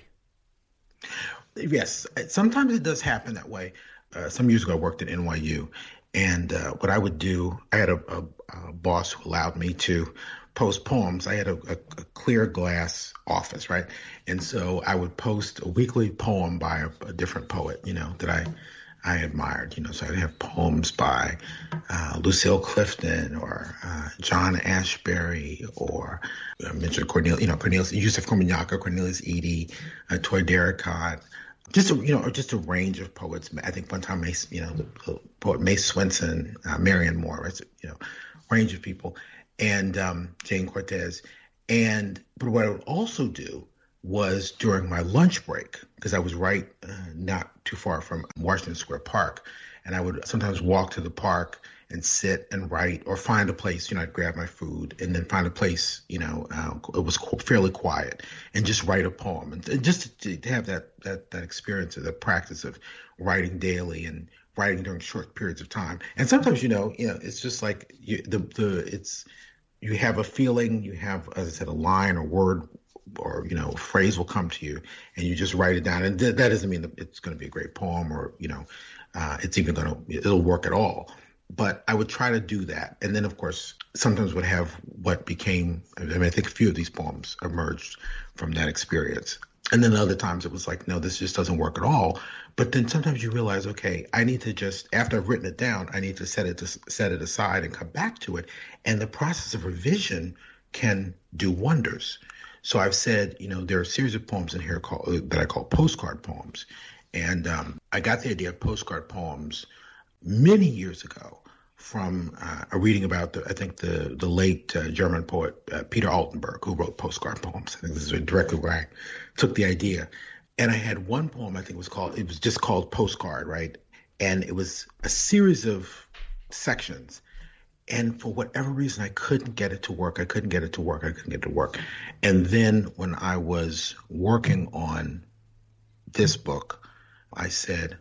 Yes, sometimes it does happen that way. Uh, some years ago, I worked at N Y U, and uh, what I would do, I had a, a, a boss who allowed me to post poems. I had a, a, a clear glass office, right? And so I would post a weekly poem by a, a different poet, you know, that I I admired, you know. So I'd have poems by uh, Lucille Clifton or uh, John Ashbery or I mentioned Cornelius, you know, Cornelius, Yusuf Komunyakaa, Cornelius Eady, uh, Toy Derricotte. Just a, you know, or just a range of poets. I think one time, Mace, you know, the, the poet Mace Swenson, uh, Marianne Moore, right? So, you know, range of people, and um, Jane Cortez. And but what I would also do was during my lunch break, because I was right uh, not too far from Washington Square Park, and I would sometimes walk to the park and sit and write, or find a place. You know, I'd grab my food and then find a place. You know, uh, it was fairly quiet, and just write a poem, and, and just to, to have that that that experience, of the practice of writing daily and writing during short periods of time. And sometimes, you know, you know, it's just like you, the the it's you have a feeling, you have, as I said, a line or word or, you know, a phrase will come to you, and you just write it down. And th- that doesn't mean that it's going to be a great poem, or, you know, uh, it's even going to, it'll work at all. But I would try to do that. And then, of course, sometimes would have what became, I mean, I think a few of these poems emerged from that experience. And then other times it was like, no, this just doesn't work at all. But then sometimes you realize, okay, I need to just, after I've written it down, I need to set it to, set it aside and come back to it. And the process of revision can do wonders. So I've said, you know, there are a series of poems in here called, that I call postcard poems. And um, I got the idea of postcard poems many years ago from uh, a reading about, the, I think, the the late uh, German poet uh, Peter Altenberg, who wrote postcard poems. I think this is directly where I took the idea. And I had one poem, I think it was called, it was just called Postcard, right? And it was a series of sections. And for whatever reason, I couldn't get it to work. I couldn't get it to work. I couldn't get it to work. And then when I was working on this book, I said,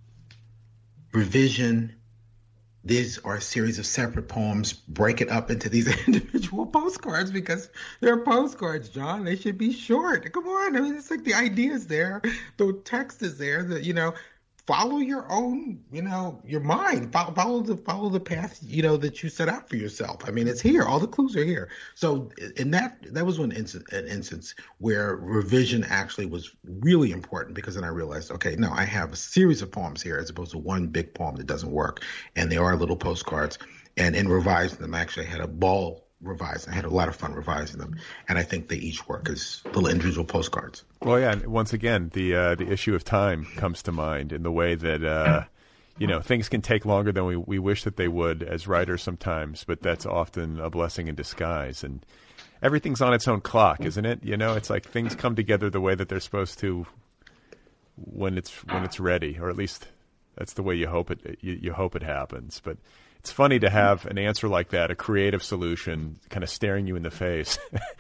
revision, these are a series of separate poems. Break it up into these individual postcards, because they're postcards, John. They should be short. Come on. I mean, it's like the idea is there. The text is there. That, you know, follow your own, you know, your mind. Follow, follow the follow the path, you know, that you set out for yourself. I mean, it's here. All the clues are here. So, in that that was one instance, an instance where revision actually was really important, because then I realized, okay, no, I have a series of poems here as opposed to one big poem that doesn't work, and they are little postcards. And in revising them, I actually had a ball revising. I had a lot of fun revising them, and I think they each work as little individual postcards. Well, yeah, and once again, the uh, the issue of time comes to mind in the way that uh, you know, things can take longer than we, we wish that they would as writers sometimes, but that's often a blessing in disguise. And everything's on its own clock, isn't it? You know, it's like things come together the way that they're supposed to when it's when it's ready, or at least that's the way you hope it you, you hope it happens. But it's funny to have an answer like that, a creative solution, kind of staring you in the face.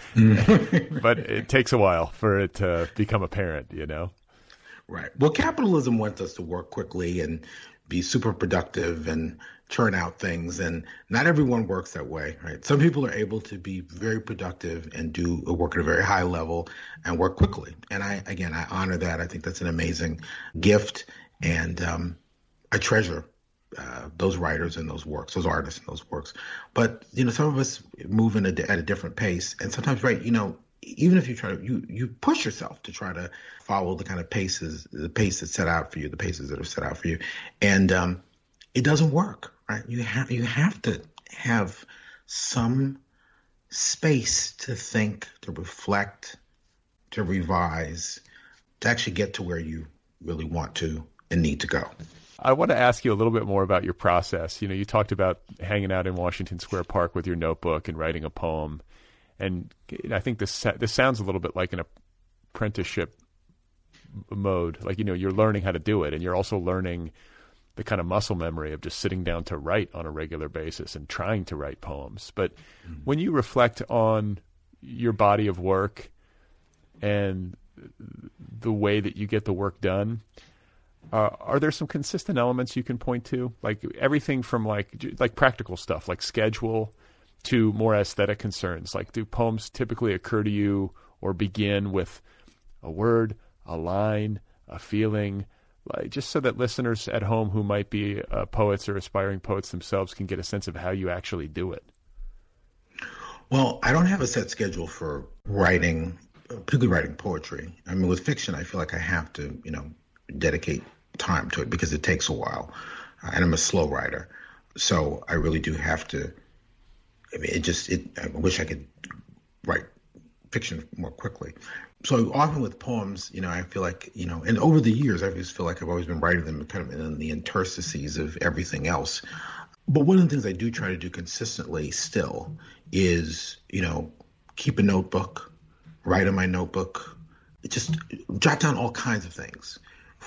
But it takes a while for it to become apparent, you know? Right. Well, capitalism wants us to work quickly and be super productive and churn out things. And not everyone works that way, right? Some people are able to be very productive and do work at a very high level and work quickly. And I, again, I honor that. I think that's an amazing gift. And um, I treasure uh, those writers and those works, those artists and those works. But, you know, some of us move in a, at a different pace. And sometimes, right, you know, even if you try to, you, you push yourself to try to follow the kind of paces, the pace that's set out for you, the paces that are set out for you. And um, it doesn't work, right? You have, you have to have some space to think, to reflect, to revise, to actually get to where you really want to and need to go. I want to ask you a little bit more about your process. You know, you talked about hanging out in Washington Square Park with your notebook and writing a poem. And I think this this sounds a little bit like an apprenticeship mode. Like, you know, you're learning how to do it, and you're also learning the kind of muscle memory of just sitting down to write on a regular basis and trying to write poems. But mm-hmm. when you reflect on your body of work and the way that you get the work done, uh, are there some consistent elements you can point to? Like everything from like like practical stuff, like schedule, to more aesthetic concerns. Like, do poems typically occur to you or begin with a word, a line, a feeling, like just so that listeners at home who might be uh, poets or aspiring poets themselves can get a sense of how you actually do it? Well, I don't have a set schedule for writing, particularly writing poetry. I mean, with fiction, I feel like I have to, you know, dedicate time to it because it takes a while. Uh, and I'm a slow writer. So I really do have to, I mean, it just, it, I wish I could write fiction more quickly. So often with poems, you know, I feel like, you know, and over the years, I just feel like I've always been writing them kind of in the interstices of everything else. But one of the things I do try to do consistently still is, you know, keep a notebook, write in my notebook, just jot down all kinds of things,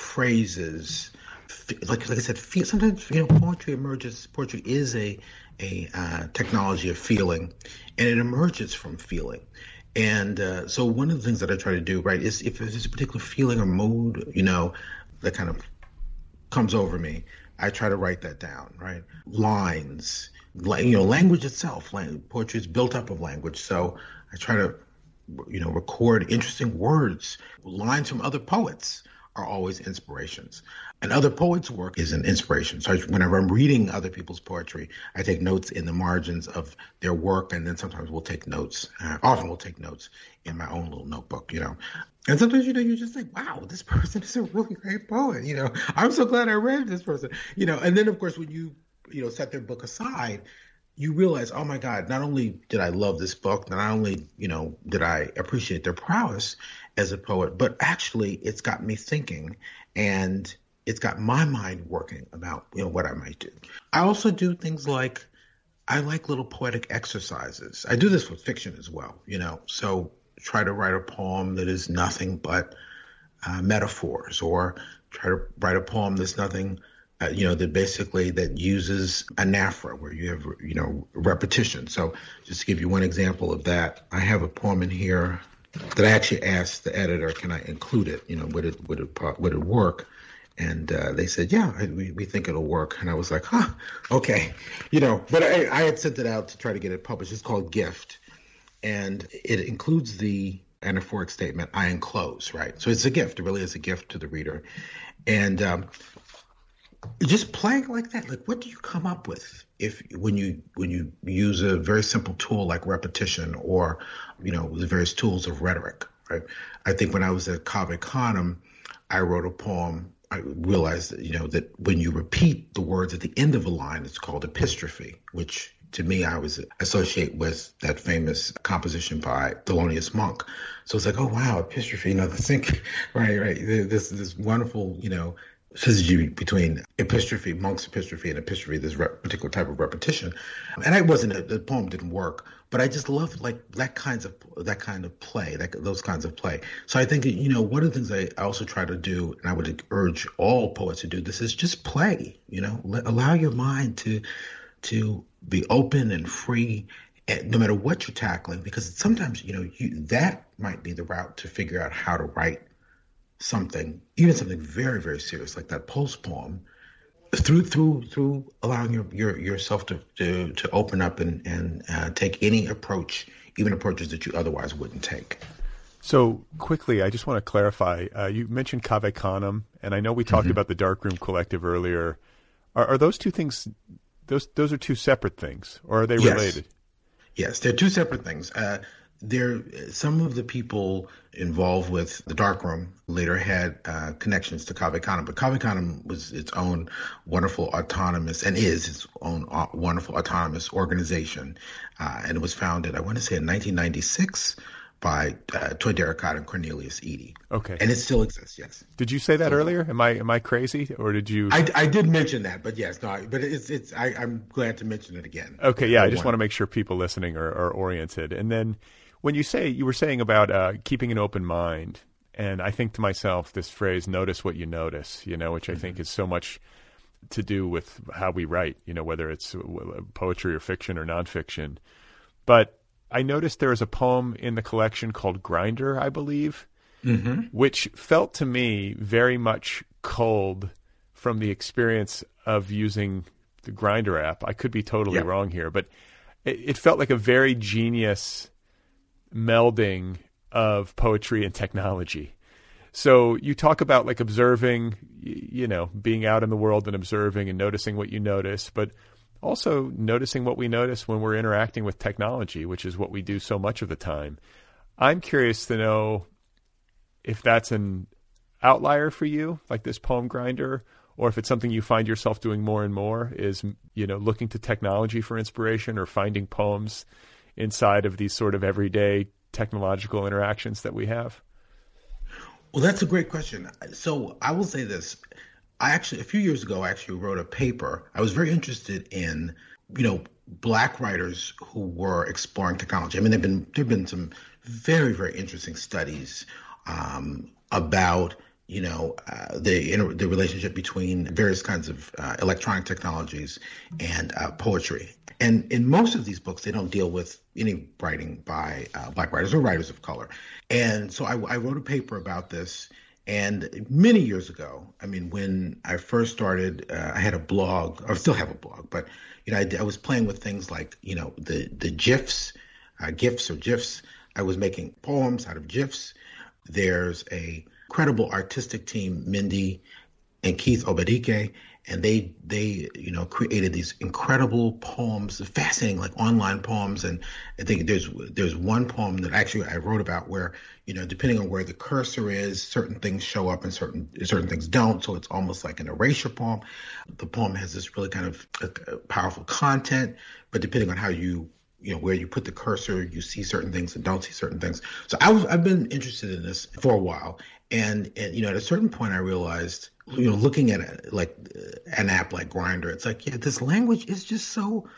phrases, like like I said, feel, sometimes, you know, poetry emerges, poetry is a a uh, technology of feeling, and it emerges from feeling. And uh, so one of the things that I try to do, right, is if there's a particular feeling or mood, you know, that kind of comes over me, I try to write that down, right? Lines, you know, language itself, language, poetry is built up of language. So I try to, you know, record interesting words. Lines from other poets are always inspirations. And other poets' work is an inspiration. So I, whenever I'm reading other people's poetry, I take notes in the margins of their work, and then sometimes we'll take notes. Uh, often we'll take notes in my own little notebook, you know. And sometimes, you know, you just think, wow, this person is a really great poet. You know, I'm so glad I read this person, you know. And then, of course, when you, you know, set their book aside, you realize, oh, my God, not only did I love this book, not only, you know, did I appreciate their prowess as a poet, but actually it's got me thinking, and it's got my mind working about, you know, what I might do. I also do things like, I like little poetic exercises. I do this with fiction as well, you know, so try to write a poem that is nothing but uh, metaphors, or try to write a poem that's nothing, uh, you know, that basically that uses anaphora, where you have, you know, repetition. So just to give you one example of that, I have a poem in here that I actually asked the editor, can I include it? You know, would it, would it, would it work? And uh, they said, yeah, we, we think it'll work. And I was like, huh, okay. You know, but I, I had sent it out to try to get it published. It's called Gift. And it includes the anaphoric statement, I enclose, right? So it's a gift. It really is a gift to the reader. And um, just playing like that, like what do you come up with if when you when you use a very simple tool like repetition, or, you know, the various tools of rhetoric, right? I think when I was at Cave Canem, I wrote a poem. I realized that, you know, that when you repeat the words at the end of a line, it's called epistrophe, which to me, I always associate with that famous composition by Thelonious Monk. So it's like, oh, wow, epistrophe, you know, the think, right, right. This, this wonderful, you know, syzygy between epistrophe, Monk's epistrophe, and epistrophe, this rep- particular type of repetition. And I wasn't, the poem didn't work, but I just loved like that kinds of, that kind of play, that, those kinds of play. So I think, you know, one of the things I also try to do, and I would urge all poets to do this, is just play, you know, let, allow your mind to, to be open and free, and no matter what you're tackling, because sometimes, you know, you, that might be the route to figure out how to write something, even something very, very serious like that Pulse poem, through through through allowing your, your yourself to, to to open up and and uh, take any approach, even approaches that you otherwise wouldn't take. So quickly, I just want to clarify. Uh, you mentioned Cave Canem, and I know we talked mm-hmm. about the Darkroom Collective earlier. Are, are those two things? Those those are two separate things, or are they yes. related? Yes, they're two separate things. Uh, There, some of the people involved with the Darkroom later had uh, connections to Cave Canem, but Cave Canem was its own wonderful autonomous, and is its own uh, wonderful autonomous organization, uh, and it was founded, I want to say, in nineteen ninety-six by uh, Toy Derricotte and Cornelius Eady. Okay, and it still exists. Yes. Did you say that so, earlier? Am I am I crazy, or did you? I, I did mention that, but yes, no. But it's it's. I, I'm glad to mention it again. Okay, yeah. I just want to make sure people listening are, are oriented, and then. When you say, you were saying about uh, keeping an open mind, and I think to myself, this phrase, notice what you notice, you know, which I mm-hmm. think is so much to do with how we write, you know, whether it's poetry or fiction or nonfiction. But I noticed there is a poem in the collection called Grinder, I believe, mm-hmm. which felt to me very much culled from the experience of using the Grinder app. I could be totally yeah. wrong here, but it, it felt like a very genius melding of poetry and technology. So you talk about like observing, you know, being out in the world and observing and noticing what you notice, but also noticing what we notice when we're interacting with technology, which is what we do so much of the time. I'm curious to know if that's an outlier for you, like this poem Grinder, or if it's something you find yourself doing more and more, is, you know, looking to technology for inspiration or finding poems inside of these sort of everyday technological interactions that we have? Well, that's a great question. So I will say this. I actually, a few years ago, I actually wrote a paper. I was very interested in, you know, Black writers who were exploring technology. I mean, there've been, there've been some very, very interesting studies um, about, you know, uh, the inter- the relationship between various kinds of uh, electronic technologies and uh, poetry. And in most of these books, they don't deal with any writing by uh, Black writers or writers of color. And so I, I wrote a paper about this. And many years ago, I mean, when I first started, uh, I had a blog, or still have a blog, but, you know, I, I was playing with things like, you know, the, the GIFs, uh, GIFs or GIFs. I was making poems out of GIFs. There's a incredible artistic team, Mindy and Keith Obadike, and they they you know created these incredible poems, fascinating like online poems. And I think there's there's one poem that actually I wrote about where, you know, depending on where the cursor is, certain things show up and certain certain things don't. So it's almost like an erasure poem. The poem has this really kind of uh, powerful content, but depending on how you you know, where you put the cursor, you see certain things and don't see certain things. So I was, I've been interested in this for a while. And, and, you know, at a certain point I realized, you know, looking at it, like an app like Grindr, it's like, yeah, this language is just so,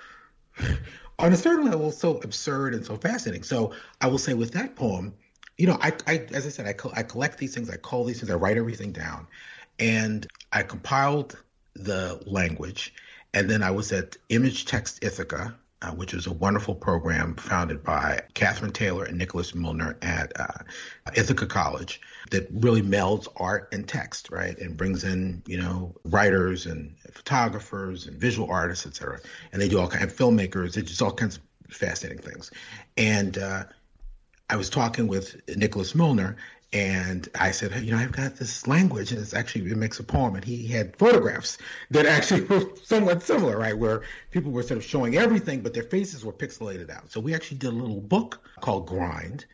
on a certain level, so absurd and so fascinating. So I will say with that poem, you know, I, I as I said, I, co- I collect these things, I call these things, I write everything down. And I compiled the language. And then I was at Image Text Ithaca, Uh, which is a wonderful program founded by Catherine Taylor and Nicholas Milner at uh, Ithaca College that really melds art and text, right, and brings in, you know, writers and photographers and visual artists, et cetera. And they do all kinds of filmmakers. They just all kinds of fascinating things. And uh, I was talking with Nicholas Milner, and I said, hey, you know, I've got this language, and it's actually, it makes a poem. And he had photographs that actually were somewhat similar, right, where people were sort of showing everything, but their faces were pixelated out. So we actually did a little book called Grind.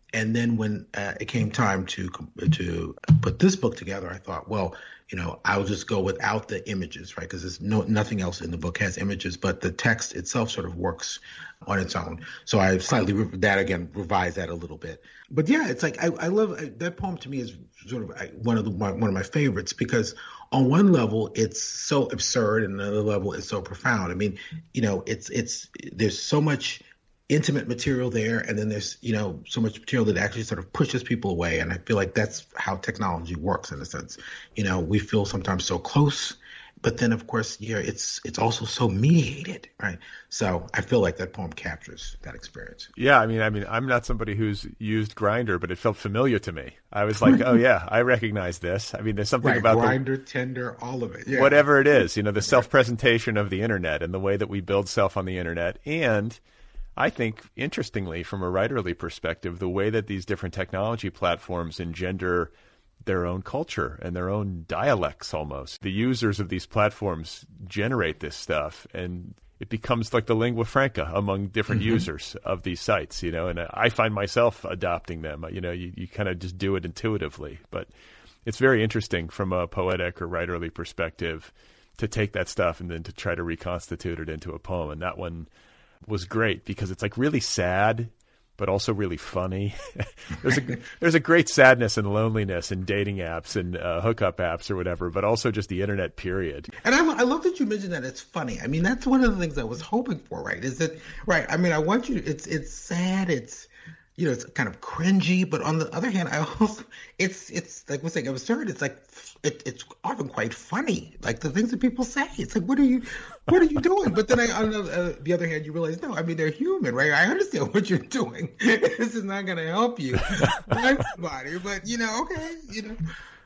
And then when uh, it came time to to put this book together, I thought, well, you know, I'll just go without the images, right? Because there's no nothing else in the book has images, but the text itself sort of works on its own. So I slightly that again revised that a little bit. But yeah, it's like I, I love that poem. To me is sort of one of the one of my favorites because on one level it's so absurd, and another level it's so profound. I mean, you know, it's it's there's so much intimate material there, and then there's, you know, so much material that actually sort of pushes people away. And I feel like that's how technology works in a sense. You know, we feel sometimes so close, but then of course, yeah, it's it's also so mediated, right? So I feel like that poem captures that experience. Yeah, I mean, I mean, I'm not somebody who's used Grindr, but it felt familiar to me. I was like, oh yeah, I recognize this. I mean, there's something right, about Grindr, the, Tinder, all of it, yeah. Whatever it is, you know, the self-presentation of the internet and the way that we build self on the internet. And I think, interestingly, from a writerly perspective, the way that these different technology platforms engender their own culture and their own dialects almost. The users of these platforms generate this stuff, and it becomes like the lingua franca among different mm-hmm. users of these sites, you know, and I find myself adopting them. You know, you, you kind of just do it intuitively. But it's very interesting from a poetic or writerly perspective to take that stuff and then to try to reconstitute it into a poem. And that one was great because it's like really sad, but also really funny. there's a there's a great sadness and loneliness in dating apps and uh, hookup apps or whatever, but also just the internet period. And I, I love that you mentioned that it's funny. I mean, that's one of the things I was hoping for, right? Is that right? I mean, I want you. It's it's sad. It's you know, it's kind of cringy, but on the other hand, I also it's it's like we're saying absurd. It's like it, it's often quite funny, like the things that people say. It's like, what are you, what are you doing? But then I, on the, uh, the other hand, you realize, no, I mean they're human, right? I understand what you're doing. This is not going to help you, everybody. But you know, okay, you know,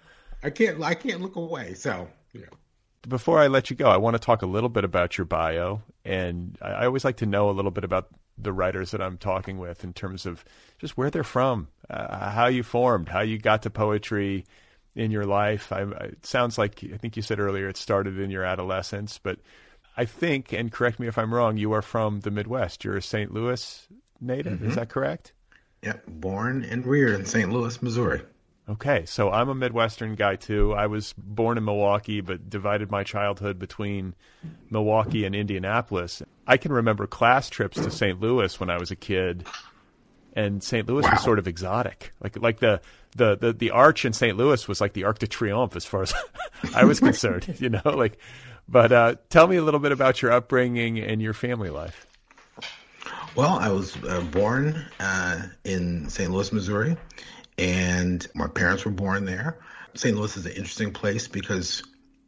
I can't I can't look away. So yeah. Before I let you go, I want to talk a little bit about your bio, and I, I always like to know a little bit about the writers that I'm talking with in terms of just where they're from, uh, how you formed, how you got to poetry in your life. I, it sounds like, I think you said earlier, it started in your adolescence, but I think, and correct me if I'm wrong, you are from the Midwest. You're a Saint Louis native, mm-hmm. Is that correct? Yeah, born and reared in Saint Louis, Missouri. Okay, so I'm a Midwestern guy too. I was born in Milwaukee, but divided my childhood between Milwaukee and Indianapolis. I can remember class trips to Saint Louis when I was a kid, and Saint Louis wow. was sort of exotic. Like like the, the, the, the arch in Saint Louis was like the Arc de Triomphe as far as I was concerned, you know. Like, but uh, tell me a little bit about your upbringing and your family life. Well, I was uh, born uh, in Saint Louis, Missouri. And my parents were born there. Saint Louis is an interesting place because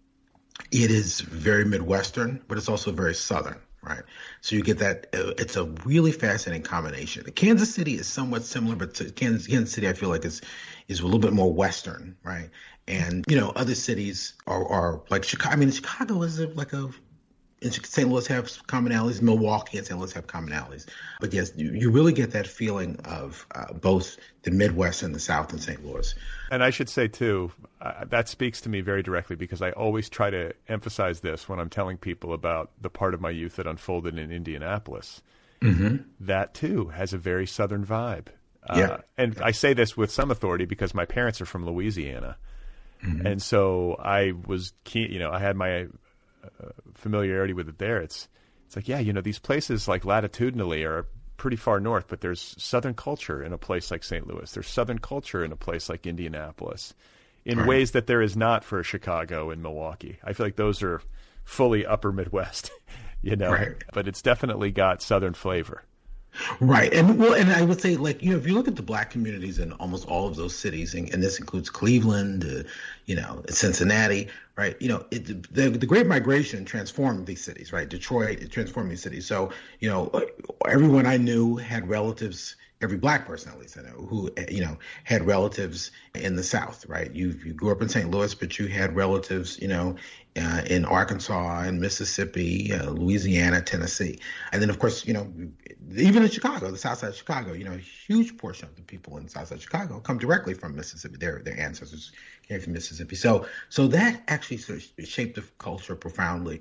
it is very Midwestern, but it's also very Southern, right? So you get that. Uh, it's a really fascinating combination. Kansas City is somewhat similar, but to Kansas, Kansas City, I feel like is is a little bit more Western, right? And you know, other cities are, are like Chicago. I mean, Chicago is a, like a And Saint Louis have commonalities. Milwaukee and Saint Louis have commonalities. But yes, you, you really get that feeling of uh, both the Midwest and the South in Saint Louis. And I should say, too, uh, that speaks to me very directly because I always try to emphasize this when I'm telling people about the part of my youth that unfolded in Indianapolis. Mm-hmm. That, too, has a very Southern vibe. Uh, yeah. And yeah. I say this with some authority because my parents are from Louisiana. Mm-hmm. And so I was keen, you know, I had my Uh, familiarity with it there. It's it's like, yeah, you know, these places like latitudinally are pretty far north, but there's Southern culture in a place like Saint Louis. There's Southern culture in a place like Indianapolis in right. ways that there is not for Chicago and Milwaukee. I feel like those are fully upper Midwest, you know, right. but it's definitely got Southern flavor. Right. And well, and I would say, like, you know, if you look at the black communities in almost all of those cities, and, and this includes Cleveland, uh, you know, Cincinnati, right? You know, it, the, the Great Migration transformed these cities, right? Detroit, it transformed these cities. So, you know, everyone I knew had relatives, every black person at least I know, who, you know, had relatives in the South, right? You you grew up in Saint Louis, but you had relatives, you know, uh, in Arkansas and Mississippi, uh, Louisiana, Tennessee. And then, of course, you know, even in Chicago, the South Side of Chicago, you know, a huge portion of the people in the South Side of Chicago come directly from Mississippi. Their their ancestors came from Mississippi. So so that actually sort of shaped the culture profoundly.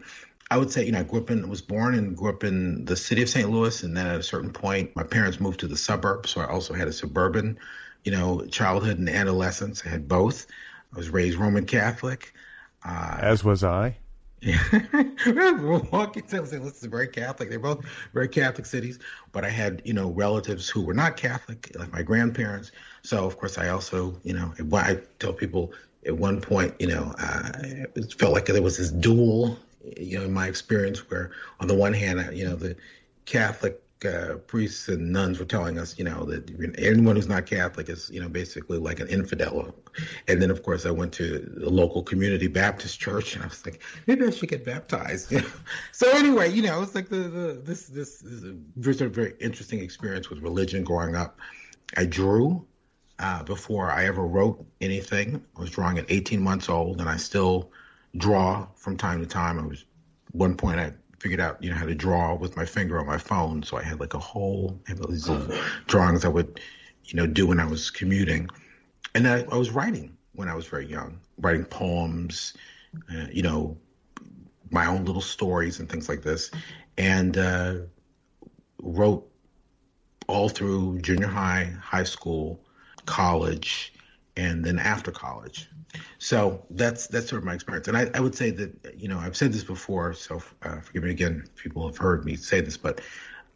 I would say, you know, I grew up in, was born and grew up in the city of Saint Louis. And then at a certain point, my parents moved to the suburbs. So I also had a suburban, you know, childhood and adolescence. I had both. I was raised Roman Catholic. Uh, As was I. Yeah. Milwaukee, Saint Louis is very Catholic. They're both very Catholic cities. But I had, you know, relatives who were not Catholic, like my grandparents. So, of course, I also, you know, I tell people at one point, you know, uh, it felt like there was this dual, you know, in my experience where on the one hand, you know, the Catholic uh, priests and nuns were telling us, you know, that anyone who's not Catholic is, you know, basically like an infidel. And then, of course, I went to the local community Baptist church and I was like, maybe I should get baptized. You know? So anyway, you know, it's like the, the this, this is a very, very interesting experience with religion growing up. I drew uh, before I ever wrote anything. I was drawing at eighteen months old and I still draw from time to time. I was at one point I figured out, you know, how to draw with my finger on my phone. So I had like a whole, I had these little drawings I would, you know, do when I was commuting. And I, I was writing when I was very young, writing poems, uh, you know, my own little stories and things like this. And uh, wrote all through junior high, high school, college, and then after college. So that's that's sort of my experience. And I, I would say that, you know, I've said this before, so uh, forgive me again if people have heard me say this, but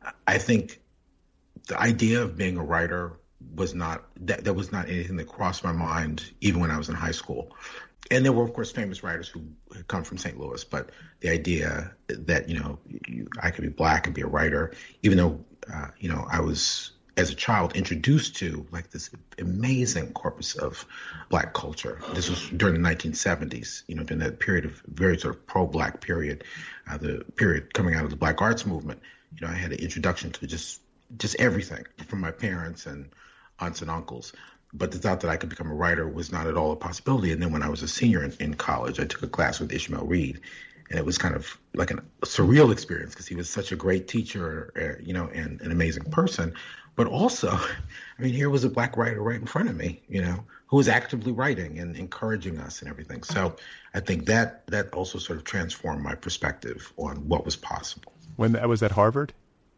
I think the idea of being a writer was not, that, that was not anything that crossed my mind even when I was in high school. And there were, of course, famous writers who had come from Saint Louis, but the idea that, you know, you, I could be black and be a writer, even though, uh, you know, I was, as a child, introduced to like this amazing corpus of black culture. This was during the nineteen seventies, you know, during that period of very sort of pro-black period, uh, the period coming out of the Black Arts Movement. You know, I had an introduction to just just everything from my parents and aunts and uncles. But the thought that I could become a writer was not at all a possibility. And then when I was a senior in, in college, I took a class with Ishmael Reed. And it was kind of like an, a surreal experience because he was such a great teacher, uh, you know, and an amazing person. But also, I mean, here was a black writer right in front of me, you know, who was actively writing and encouraging us and everything. So I think that that also sort of transformed my perspective on what was possible. When that was at Harvard?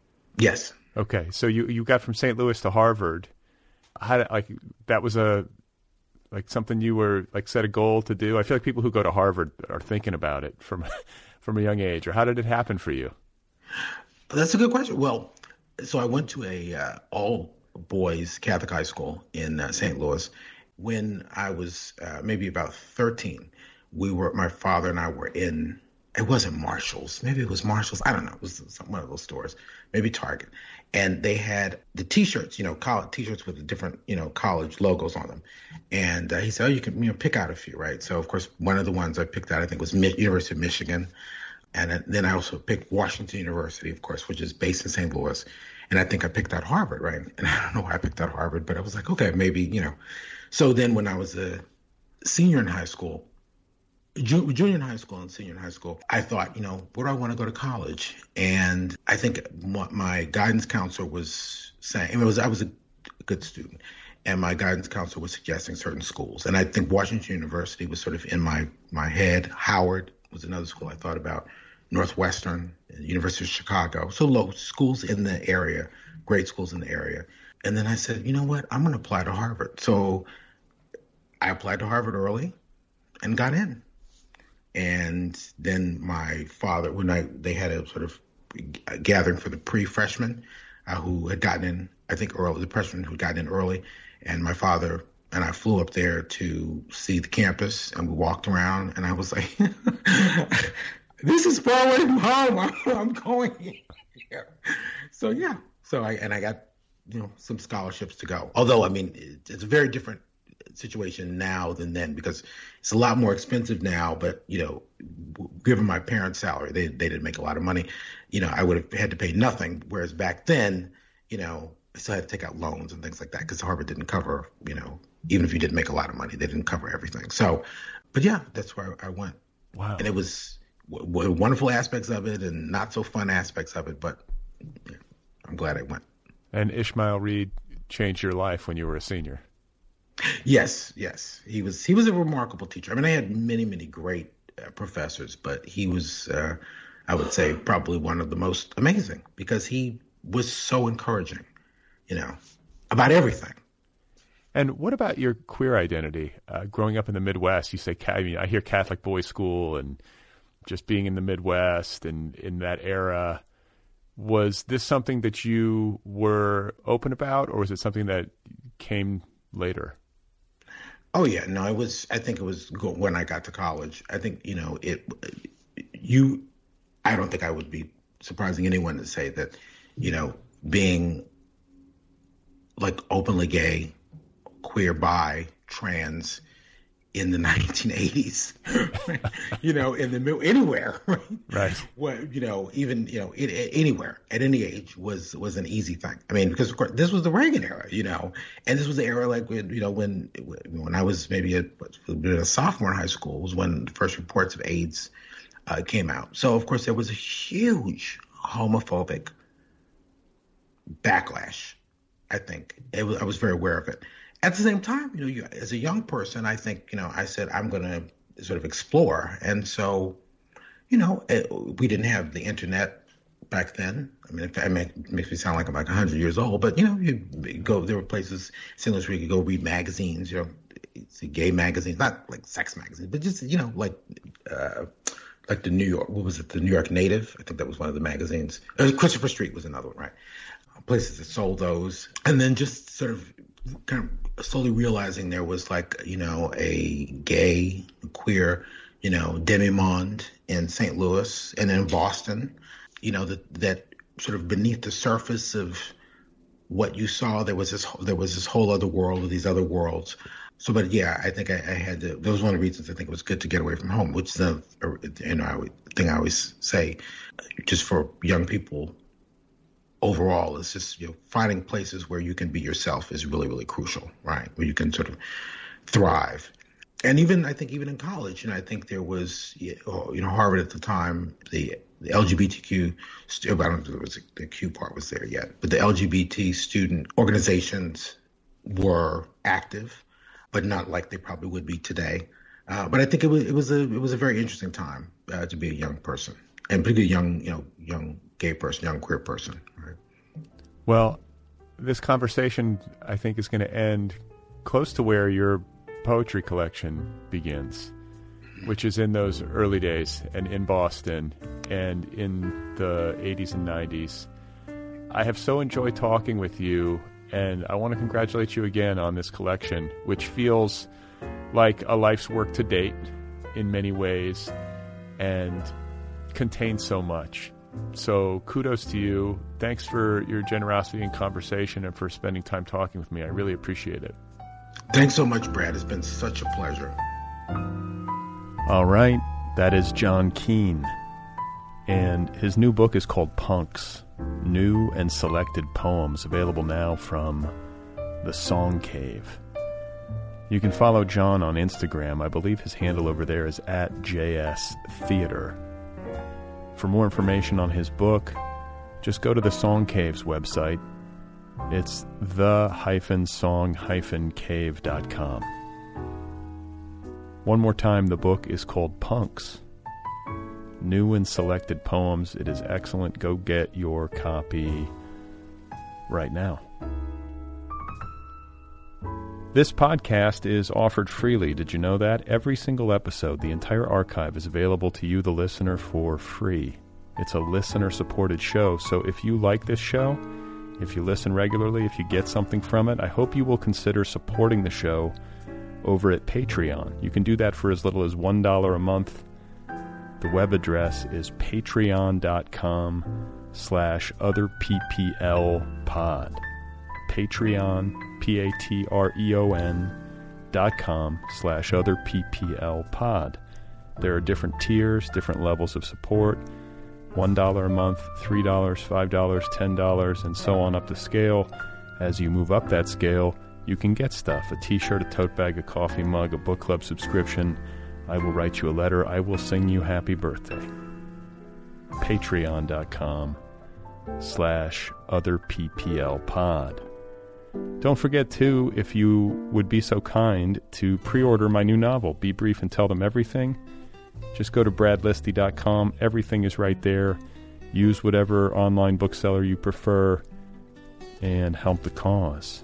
Yes. Okay. So you, you got from Saint Louis to Harvard. How did, like, that was a, like something you were like set a goal to do? I feel like people who go to Harvard are thinking about it from, from a young age. Or how did it happen for you? That's a good question. Well, so I went to a uh, all-boys Catholic high school in uh, Saint Louis. When I was uh, maybe about thirteen, we were, my father and I were in, it wasn't Marshall's, maybe it was Marshall's, I don't know, it was some, one of those stores, maybe Target. And they had the T-shirts, you know, college T-shirts with the different, you know, college logos on them. And uh, he said, oh, you can, you know, pick out a few, right? So, of course, one of the ones I picked out, I think, was Mi- University of Michigan. And then I also picked Washington University, of course, which is based in Saint Louis. And I think I picked out Harvard, right? And I don't know why I picked out Harvard, but I was like, okay, maybe, you know. So then when I was a senior in high school, ju- junior in high school and senior in high school, I thought, you know, where do I want to go to college? And I think my guidance counselor was saying, I, mean, it was, I was a good student, and my guidance counselor was suggesting certain schools. And I think Washington University was sort of in my, my head. Howard was another school I thought about. Northwestern, University of Chicago. So low schools in the area, great schools in the area. And then I said, you know what, I'm going to apply to Harvard. So I applied to Harvard early and got in. And then my father, when I, they had a sort of gathering for the pre-freshmen uh, who had gotten in, I think early, the freshmen who had gotten in early. And my father and I flew up there to see the campus, and we walked around, and I was like, this is far away from home. I'm, I'm going here. So, yeah. So I, and I got, you know, some scholarships to go. Although, I mean, it's a very different situation now than then, because it's a lot more expensive now. But, you know, given my parents' salary, they, they didn't make a lot of money. You know, I would have had to pay nothing. Whereas back then, you know, I still had to take out loans and things like that because Harvard didn't cover, you know, even if you didn't make a lot of money, they didn't cover everything. So, but yeah, that's where I went. Wow. And it was w- w- wonderful aspects of it and not so fun aspects of it, but yeah, I'm glad I went. And Ishmael Reed changed your life when you were a senior. Yes, yes. He was, he was a remarkable teacher. I mean, I had many, many great uh, professors, but he was, uh, I would say probably one of the most amazing, because he was so encouraging, you know, about everything. And what about your queer identity? Uh, growing up in the Midwest, you say, I mean, I hear Catholic boys' school and just being in the Midwest and in that era. Was this something that you were open about, or was it something that came later? Oh, yeah. No, it was, I think it was when I got to college. I think, you know, it, you, I don't think I would be surprising anyone to say that, you know, being like openly gay, queer, bi, trans in the nineteen eighties, you know, in the middle, anywhere, right? Right. Well, you know, even, you know, it, it, anywhere at any age was, was an easy thing. I mean, because of course this was the Reagan era, you know, and this was the era like, when, you know, when, when I was maybe a, a sophomore in high school was when the first reports of AIDS uh, came out. So of course there was a huge homophobic backlash. I think it was, I was very aware of it. At the same time, you know, you, as a young person, I think, you know, I said, I'm going to sort of explore. And so, you know, it, we didn't have the internet back then. I mean, it, make, it makes me sound like I'm like one hundred years old, but, you know, you go, there were places, Saint where you could go read magazines, you know, see gay magazines, not like sex magazines, but just, you know, like, uh, like the New York, what was it? The New York Native. I think that was one of the magazines. Uh, Christopher Street was another one, right? Places that sold those. And then just sort of kind of slowly realizing there was like, you know, a gay, queer, you know, demi-monde in Saint Louis and in Boston, you know, that, that sort of beneath the surface of what you saw, there was this, there was this whole other world, or these other worlds. So, but yeah, I think I, I had to, that was one of the reasons I think it was good to get away from home, which is the, you know, I, thing I always say, just for young people, overall, it's just, you know, finding places where you can be yourself is really, really crucial, right? Where you can sort of thrive. And even, I think even in college, you know, I think there was, you know, Harvard at the time, the, the L G B T Q, I don't know if it was, the Q part was there yet, but the L G B T student organizations were active, but not like they probably would be today. Uh, but I think it was, it was a, it was a very interesting time uh, to be a young person, and particularly young, you know, young gay person, young queer person. Right? Well, this conversation, I think, is going to end close to where your poetry collection begins, which is in those early days and in Boston and in the eighties and nineties. I have so enjoyed talking with you, and I want to congratulate you again on this collection, which feels like a life's work to date in many ways and contains so much. So kudos to you. Thanks for your generosity and conversation and for spending time talking with me. I really appreciate it. Thanks so much, Brad. It's been such a pleasure. All right. That is John Keene. And his new book is called Punks, New and Selected Poems, available now from The Song Cave. You can follow John on Instagram. I believe his handle over there is at J S Theater. For more information on his book, just go to the Song Cave's website. It's the song cave dot com. One more time, the book is called Punks, New and Selected Poems. It is excellent. Go get your copy right now. This podcast is offered freely. Did you know that? Every single episode, the entire archive, is available to you, the listener, for free. It's a listener-supported show, so if you like this show, if you listen regularly, if you get something from it, I hope you will consider supporting the show over at Patreon. You can do that for as little as one dollar a month. The web address is patreon.com slash other PPL pod. Patreon, P-A-T-R-E-O-N dot com slash other PPL pod. There are different tiers, different levels of support. one dollar a month, three dollars, five dollars, ten dollars, and so on up the scale. As you move up that scale, you can get stuff. A t-shirt, a tote bag, a coffee mug, a book club subscription. I will write you a letter. I will sing you happy birthday. Patreon.com slash other PPL pod. Don't forget, too, if you would be so kind, to pre-order my new novel, Be Brief and Tell Them Everything. Just go to brad listy dot com. Everything is right there. Use whatever online bookseller you prefer and help the cause.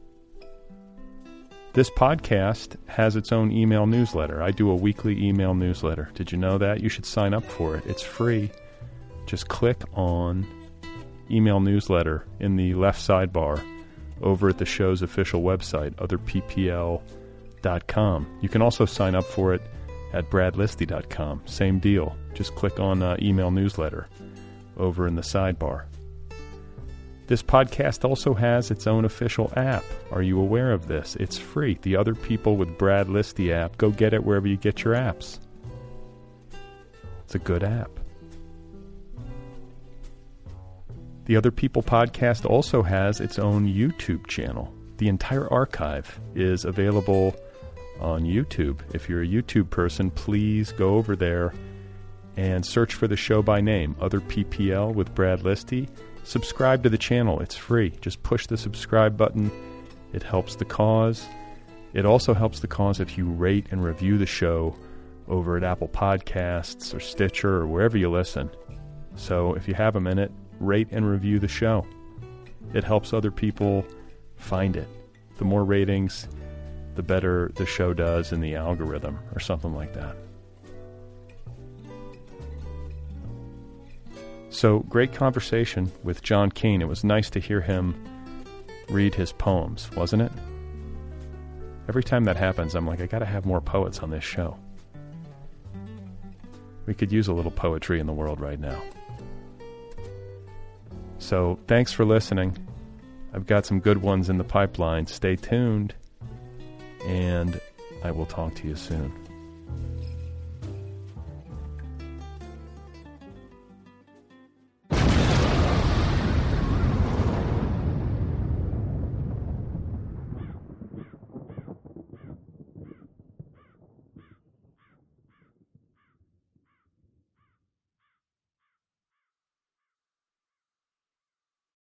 This podcast has its own email newsletter. I do a weekly email newsletter. Did you know that? You should sign up for it. It's free. Just click on email newsletter in the left sidebar over at the show's official website, other p p l dot com. You can also sign up for it at brad listy dot com. Same deal. Just click on uh, email newsletter over in the sidebar. This podcast also has its own official app. Are you aware of this? It's free. The Other People with Brad Listy app. Go get it wherever you get your apps. It's a good app. The Other People podcast also has its own YouTube channel. The entire archive is available on YouTube. If you're a YouTube person, please go over there and search for the show by name, Other P P L with Brad Listy. Subscribe to the channel. It's free. Just push the subscribe button. It helps the cause. It also helps the cause if you rate and review the show over at Apple Podcasts or Stitcher or wherever you listen. So if you have a minute, rate and review the show. It helps other people find it. The more ratings, the better the show does in the algorithm or something like that. So, great conversation with John Keane. It was nice to hear him read his poems, wasn't it? Every time that happens, I'm like, I gotta have more poets on this show. We could use a little poetry in the world right now. So, thanks for listening. I've got some good ones in the pipeline. Stay tuned, and I will talk to you soon.